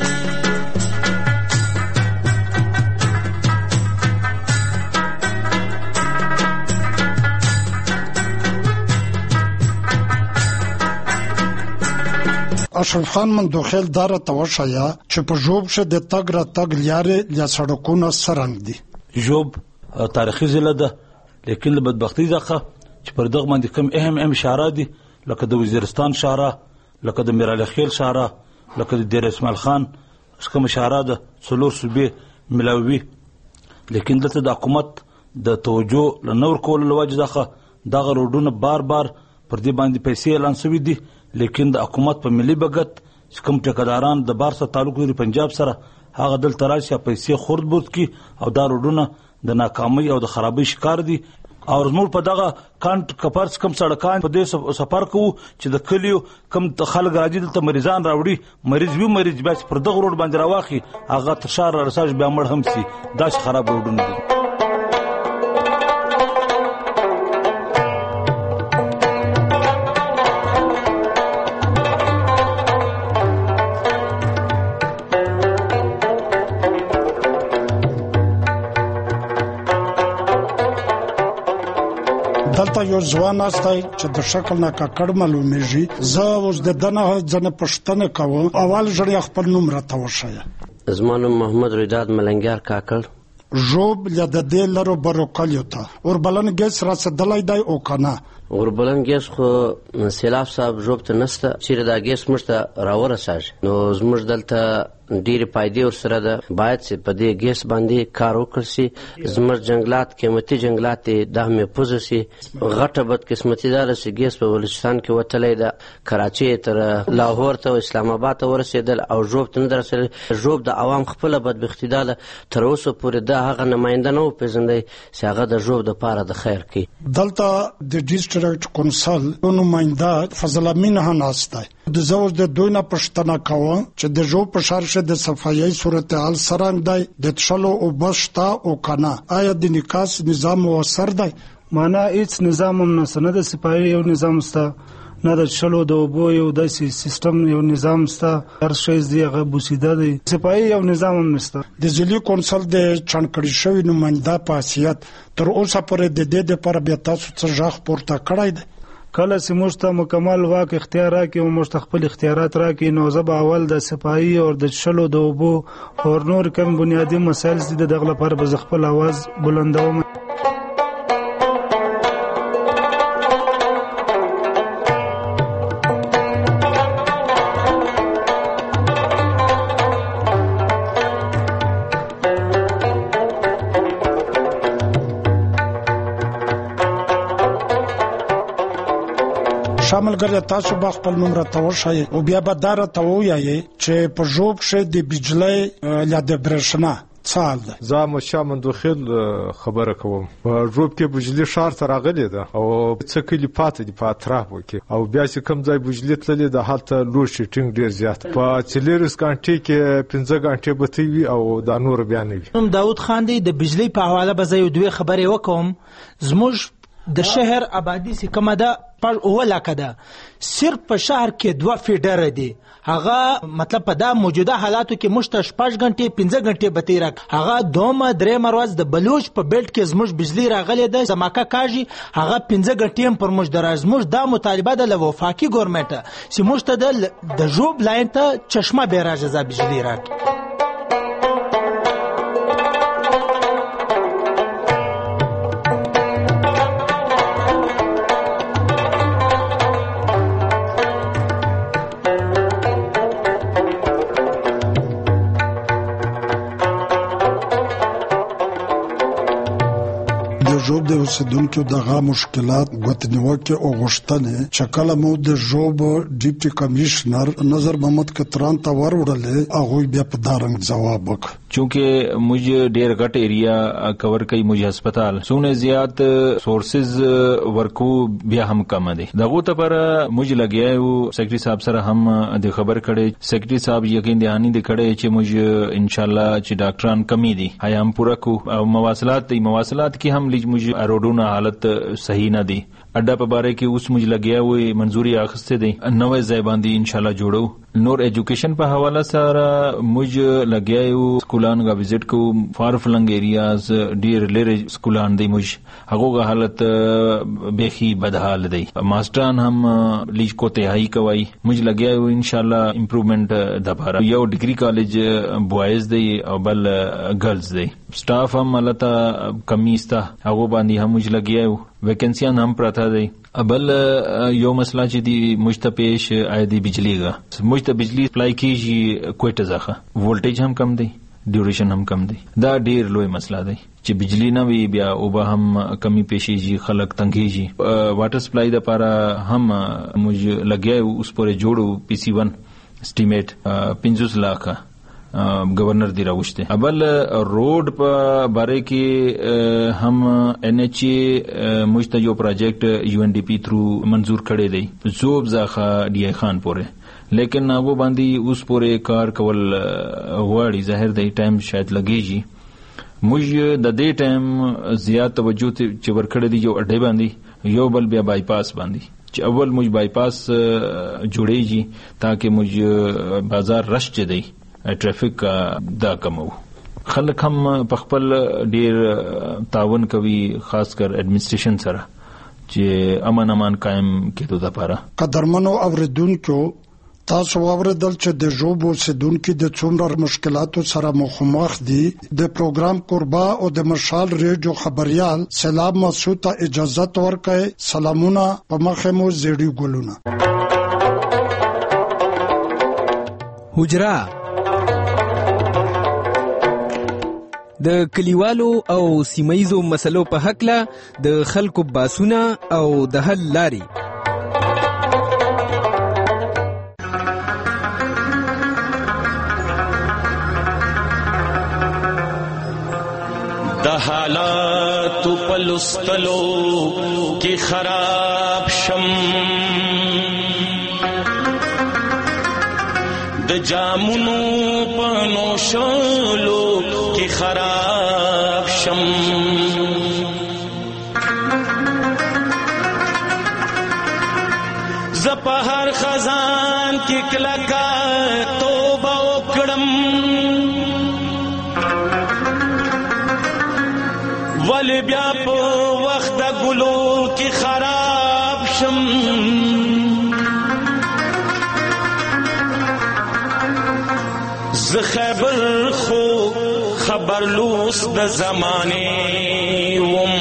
اشرف خان مندوخیل دا راته وښایه چې په ژوب کې د تګ راتګ لارې یا سړکونه څه رنګ دي؟ ژوب تاریخي ضلع ده، لیکن له بدبختۍ څخه چې پر دغه باندې کوم اهم اهم شهرا دي لکه د وزیرستان شهرا، لکه د میرعلی خیل شهرا، لکه د دیر اسماعیل خان کومه شهرا ده، څلور صوبې ملاوي. لیکن دلته د حکومت د توجه له نه ورکولو له وجې څخه دغه روډونه بار بار پر دې باندې پیسې اعلان شوي دي. لیکن د حکومت په ملي بګت چې کوم ټیکداران د بار سره تعلق لري پنجاب سره، هغه دلته راشي پیسې خورد برد کړي او دا روډونه د ناکامۍ او د خرابۍ شکار دي. او زموږ په دغه کانټ کپرس کم سړکان په دې سفر کوو چې د کلیو کم خلک راځي دلته مریضان راوړي، مریض وي مریض بیا چې پر دغه روډ باندې راواخي هغه تر ښار رارساږي بیا مړ هم سي. داسې خراب روډونه دي. دلته یو ځوان استای چې د شکل نه ککړ معلومیږي. زه اوس د دنه ځنه پښتنه کوم. اول ځړیا خپل نوم راته وښایه. زما نوم محمد رضا ملنګیار کاکړ. ژوب یا د دې لرو برو کلیو ته اوربلن ګیس رسېدلی دی او کنه؟ اوربلن ګیس خو سیلاب صاحب ژوب ته نشته، چیرې دا ګیس موږ ته راورسېږي نو زموږ دلته ډېرې فایدې ورسره ده. باید چې په دې ګیس باندې کار وکړل شي. زموږ جنګلات قیمتي جنګلات دي دا محفوظ شي. غټه بدقسمتي دا ده چې ګیس په بلوچستان کې وتلی ده، کراچۍ تر لاهور ته اسلام آباد ته ورسېدل او ژوب ته نه ده رسېدلی. ژوب د عوام خپله بدبختي دا ده تر اوسه پورې دا هغه نماینده نه وپېژندی چې هغه د ژوب دپاره د خیر کوي. دلته د ډیسټرکټ کونسل نماینده فضل امین هم ناست دی. زه اوس د دوی نه پوښتنه کوم چې د ژوب په ښار کې د صفایي صورتحال څرنګه دی؟ د څښلو اوبه شته او که نه؟ آیا د نکاس نظام مؤثر دی؟ معنا هیڅ نظام هم نشته، نه د صفایي یو نظام شته، نه د څښلو د اوبو یو داسې سیستم یو نظام شته. هر شی دی هغه بوسیده دی، صفایي یو نظام هم نشته. د ضلعي کونسل د چڼ کړي شوي نماینده په حیثیت تر اوسه پورې د دې دپاره بیا تاسو څه غږ پورته کړی دی؟ کله چې موږ ته مکمل واک اختیار راکړي او موږ ته خپل اختیارات راکړي نو زه به اول د صفایي او د څښلو د اوبو او نور کوم بنیادي مسایل دي دغه لپاره به زه خپل اواز بلندوم. شاملګر تاسو به خپل نوم راته وښایئ او بیا به دا راته ووایئ چې په ژوب کښې د بجلۍ یا د برېښنا څه حال دی؟ زه احمدشاه مندوخیل خبره کوم. په ژوب کې بجلي ښار ته راغلې ده او څه کلي پاته دي په اطرافو کې او بیا چې کوم ځای بجلي تللې ده هلته لوډ شیډینګ ډېر زیات. په څلېرویشت ګنټې کې پنځه ګنټې بتۍ وي او دا نور بیا نه وي. نوم داود خان دی. د بجلۍ په حواله به زه یو دوې خبرې وکړم. زموږ د شهر آبادي چې کومه ده پر اوه لکه ده، صرف په شهر کې دوه فیډره دي. هغه مطلب په دا موجوده حالاتو کې موږ ته شپږ غنټې پنځه غنټې بتۍ راک. هغه دومه درېیمه ورځ د بلوچ په بیلټ کې زموږ بجلي راغلې ده زماکه کاږي، هغه پنځه غنټې هم پر موږ درا. زموږ دا مطالبه ده له وفاقي ګورنمنټه چې موږ ته د ژوب لاین ته چشمه بیراجه ځا بجلي راکړي. ژوب د اوسیدونکو دغه مشکلات غوښتنې او غوښتنې چې کله مو د ژوب ډیپټي کمشنر نظر محمد کتران ته وروړلې هغه بیا په دارنګ جواب وکړ. چونکه مجھے ډیر غټ ایریا کور کوي مجھے هسپتال سونه زیات سورسز ورکو بیا هم کم دي. دغه ته پر مجھے لګیا یو سیکرټری صاحب سره هم د خبر کړي. سیکرټری صاحب یقین دهانی د کړي چې مجھے ان شاء الله چې ډاکټران کمی دي هيام پورا کو او مواصلات دي مواصلات کی هم لږ مجھے اروډونه حالت صحیح نه دي اډا په باره کې اوس موږ لګیا وې منځوري اخیسته دی نوې ځای باندې ان شاء الله جوړو. نور ایجوکیشن په حواله سره موږ لګیا یو سکولان غا وزټ کو فار فلنګ ایریاز ډیر لری سکولان دی موږ هغه حالت بهخي بدحال دی ماستران هم لیج کو تهایی کوي موږ لګیا یو ان شاء الله امپروومنت د بارا یو ډیګري کالج بوایز دی او بل ګرلز دی سټاف هم ملته کمی ستا هغه باندې هم موږ لګیا یو ویکنسیان هم پراته دی. ابل یو مسله چې دی مشتپیش آی دی بجلی غا مشت بجلی سپلای کیږي کوټه ځخه ولټیج هم کم دی ډیوریشن هم کم دی دا ډیر لوی مسله دی چې بجلی نه وي بیا او به هم کمی پیشيږي خلک تنګيږي واټر سپلای د لپاره هم موږ لګیا اوس پورې جوړو پی سی ون اسټیمیټ پنځوس لک گورنر دی راوښته. ابل روډ په باره کې هم ان ایچ ای مشت یو پروجیکټ یو ان ډی پی تھرو منظور کړی دی زوب ځخه ډی ای خان پورې لیکن هغه باندې اوس پورې کار کول غواړي ظاهر دی ټایم شاید لګیږي. موږ د دې ټایم زیات توجه چې ورکړی دی یو اډې باندې یو بل بیا بای پاس باندې چې اول موږ بای پاس جوړیږي تاکي موږ بازار رش چي دی ټریفیک دا کمو. خلک هم په خپل ډیر تعاون کوي خاص کر ایڈمنسټریشن سره چې امن امان قائم کېدو لپاره. قدرمنو اوریدونکو تاسو اوریدل چې د ژوب اوسیدونکو د څومره مشکلاتو سره مخامخ دي. د پروګرام قربا او د مشال ریډیو خبريال سلام مسعود ته اجازه ورکړئ. سلامونه په مخه مو زیړی ګلونه. حجرا د کلیوالو او سیمایزو مسلو په حقله د خلکو باسونه او د حل لاري. د حالات په لستلو کې خراب شم د جامونو په نوشلو کې خراب شم ز په هر خزان کې کلکا توبه وکړم ول بیا په وخت د ګلو کې خراب شم ز خبر خو خبر لوس د زمانه وم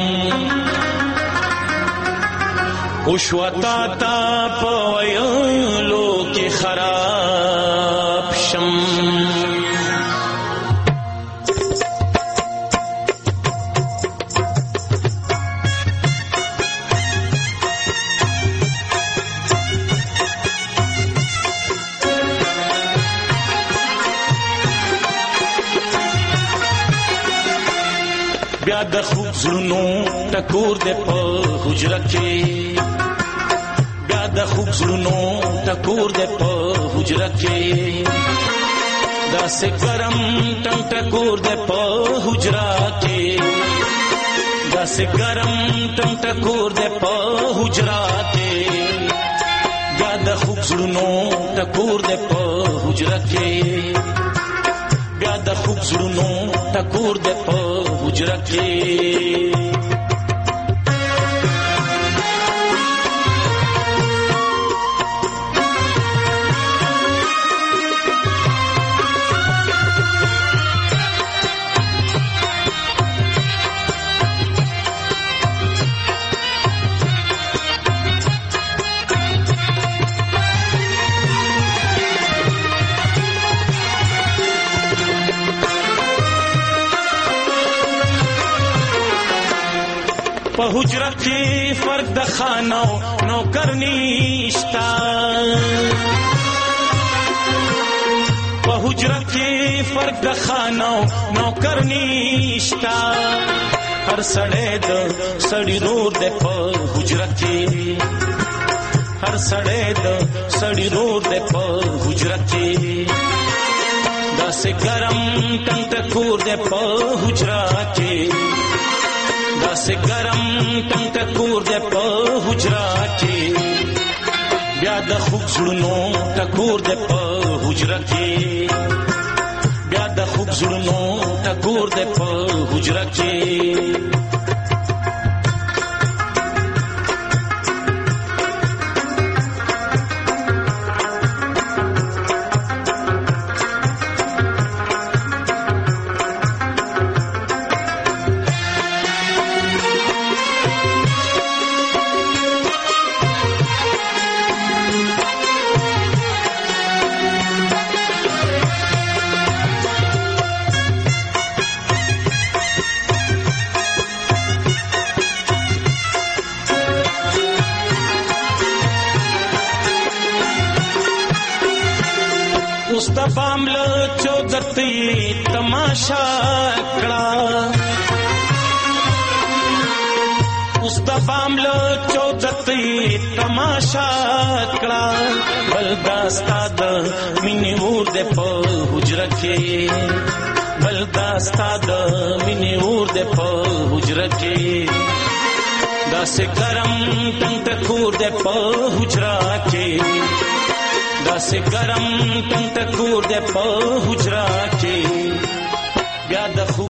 وشوتا تا پویلو کې خراب شم بیا د خوب زړونو ټکور دې په حجره کې بیا د خوب زړونو ټکور دې په حجره کې داسې ګرم ټنګ ټکور دې په حجره کې داسې ګرم ټنګ ټکور دې په حجره کې بیا د خوب زړونو ټکور دې په حجره کې بیا د خوب زړونو ټکور دې په حجره کې په حجره کې فرق د خانو نوکر نشتا په حجره کې فرق د خانو نوکر نشتا هر سړی د سړی رور د په حجره کې هر سړی د سړی رور د په حجره کې داسې ګرم ټنګ ټکور د په حجره کې داسې ګرم ټنګ ټکور دې په د خوږ زړونو ټکور دې په حجره کې بیا د خوږ زړونو ټکور دې په حجره کې بامل چودتی تماشا کړه اوس د بامل چودتی تماشا کړه بل داستا د مینې ور دې په حجره کې بل داستا د مینې ور دې په حجره کې داسې ګرم ټنګ ټکور دې په حجره کې داسې ګرم ټنګ ټکور دې په حجره کې بیا د